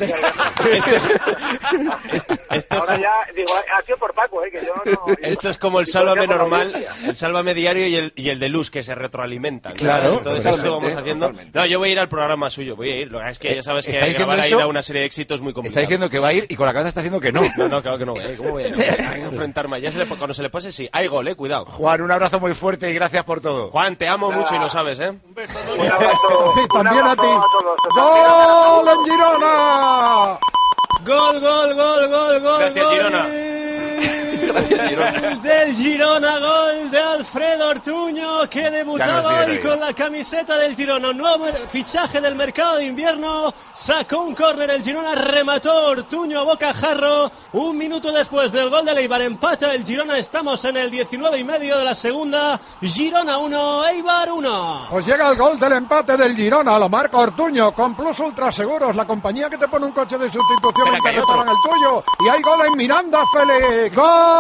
Ahora ya, digo, ha sido por Paco, ¿eh? Que yo no... Esto es como el Sálvame normal, el Sálvame diario y el, y el de Luz, que se retroalimentan. Claro. Entonces esto vamos haciendo... Totalmente. No, yo voy a ir al programa suyo, voy a ir. Lo que es que ya sabes que grabar ahí da una serie de éxitos muy complicados. Está diciendo que va a ir y con la cabeza está diciendo que no. No, no, claro que no voy a ir. ¿Cómo voy a ir? Hay que enfrentarme. Ya se le, cuando se le pase, sí. Hay gol, eh, cuidado. Juan, un abrazo muy fuerte y gracias por todo. Juan, te amo mucho y lo sabes, ¿eh? Un beso. Un abrazo. Sí, también a ti. ¡Gol en Girona! Gol, gol, gol, gol, gol. Gracias, gol. Girona. Gracias, Girona. Del Girona, gol de Alfredo Ortuño, que debutaba hoy con la camiseta del Girona. Nuevo fichaje del mercado de invierno. Sacó un córner el Girona, remató Ortuño a bocajarro. Un minuto después del gol de Eibar, empata el Girona. Estamos en el diecinueve y medio de la segunda. Girona uno, Eibar uno. Pues llega el gol del empate del Girona. Lo marca Ortuño con Plus Ultra Seguros, la compañía que te pone un coche de sustitución y te reparan el tuyo. Y hay gol en Miranda, Félix.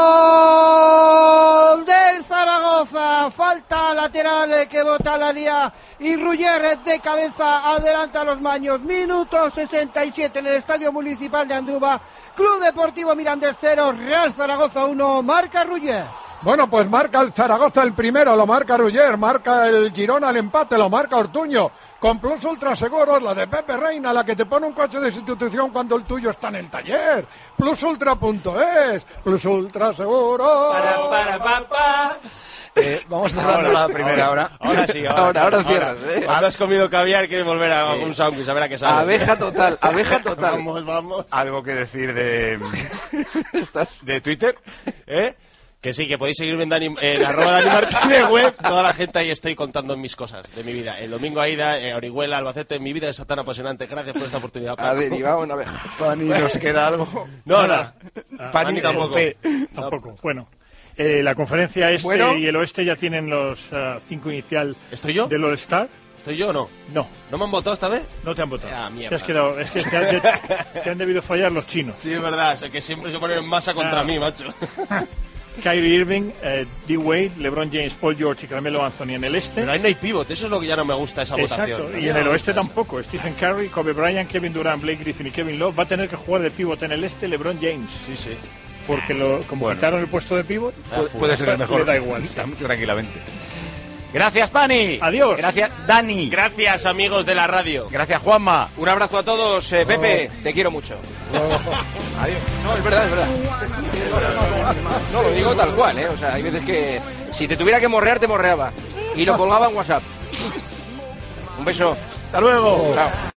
¡Gol del Zaragoza! Falta lateral que bota la lía y Ruller de cabeza adelanta a los Maños. Minuto sesenta y siete en el Estadio Municipal de Andúba. Club Deportivo Mirandés cero, Real Zaragoza uno, marca Ruller. Bueno, pues marca el Zaragoza el primero, lo marca Ruller, marca el Girona el empate, lo marca Ortuño. Con Plus Ultra Seguros, la de Pepe Reina, la que te pone un coche de sustitución cuando el tuyo está en el taller. plus ultra punto es, Plus Ultra Seguros. Para, para, para, para. Eh, vamos cerrando la primera ahora. hora. Ahora sí, ahora. Ahora, ahora cierras, ¿eh? Ahora has comido caviar, quieres volver a algún sándwich, a ver a qué sabe. Abeja total, abeja total. Vamos, vamos. ¿Algo que decir de, de Twitter? ¿Eh? Que sí, que podéis seguirme en, Dani, en arroba Dani Martínez web. Toda la gente ahí estoy contando mis cosas de mi vida. El domingo Aida, eh, Orihuela, Albacete, mi vida es tan apasionante. Gracias por esta oportunidad, Paco. A ver, y vamos una vez. Pani, ¿nos queda algo? No, nada. Ah, Pani tampoco. Tampoco. Bueno. Eh, la conferencia este bueno. y el oeste ya tienen los uh, cinco inicial ¿Estoy yo? del All-Star. ¿Estoy yo o no? No. ¿No me han votado esta vez? No te han votado. Ah, mierda. Te has quedado, es que te han, de, te han debido fallar los chinos. Sí, es verdad, o que siempre se ponen en masa contra ah. mí, macho. Kyrie Irving, eh, D. Wade, LeBron James, Paul George y Carmelo Anthony en el este. Pero ahí no hay pivot, eso es lo que ya no me gusta, esa Exacto. votación. Exacto, y en el oeste tampoco. Stephen Curry, Kobe Bryant, Kevin Durant, Blake Griffin y Kevin Love. Va a tener que jugar de pivot en el este LeBron James. Sí, sí. Porque lo, como bueno. quitaron el puesto de pivot, ah, puede, puede ser el mejor. Le da igual. Sí. Tranquilamente. Gracias, Pani. Adiós. Gracias, Dani. Gracias, amigos de la radio. Gracias, Juanma. Un abrazo a todos. Eh, Pepe, oh. te quiero mucho. Oh. Adiós. No, es verdad, es verdad. No, lo digo tal cual, ¿eh? O sea, hay veces que si te tuviera que morrear, te morreaba. Y lo colgaba en WhatsApp. Un beso. Hasta luego. Chao.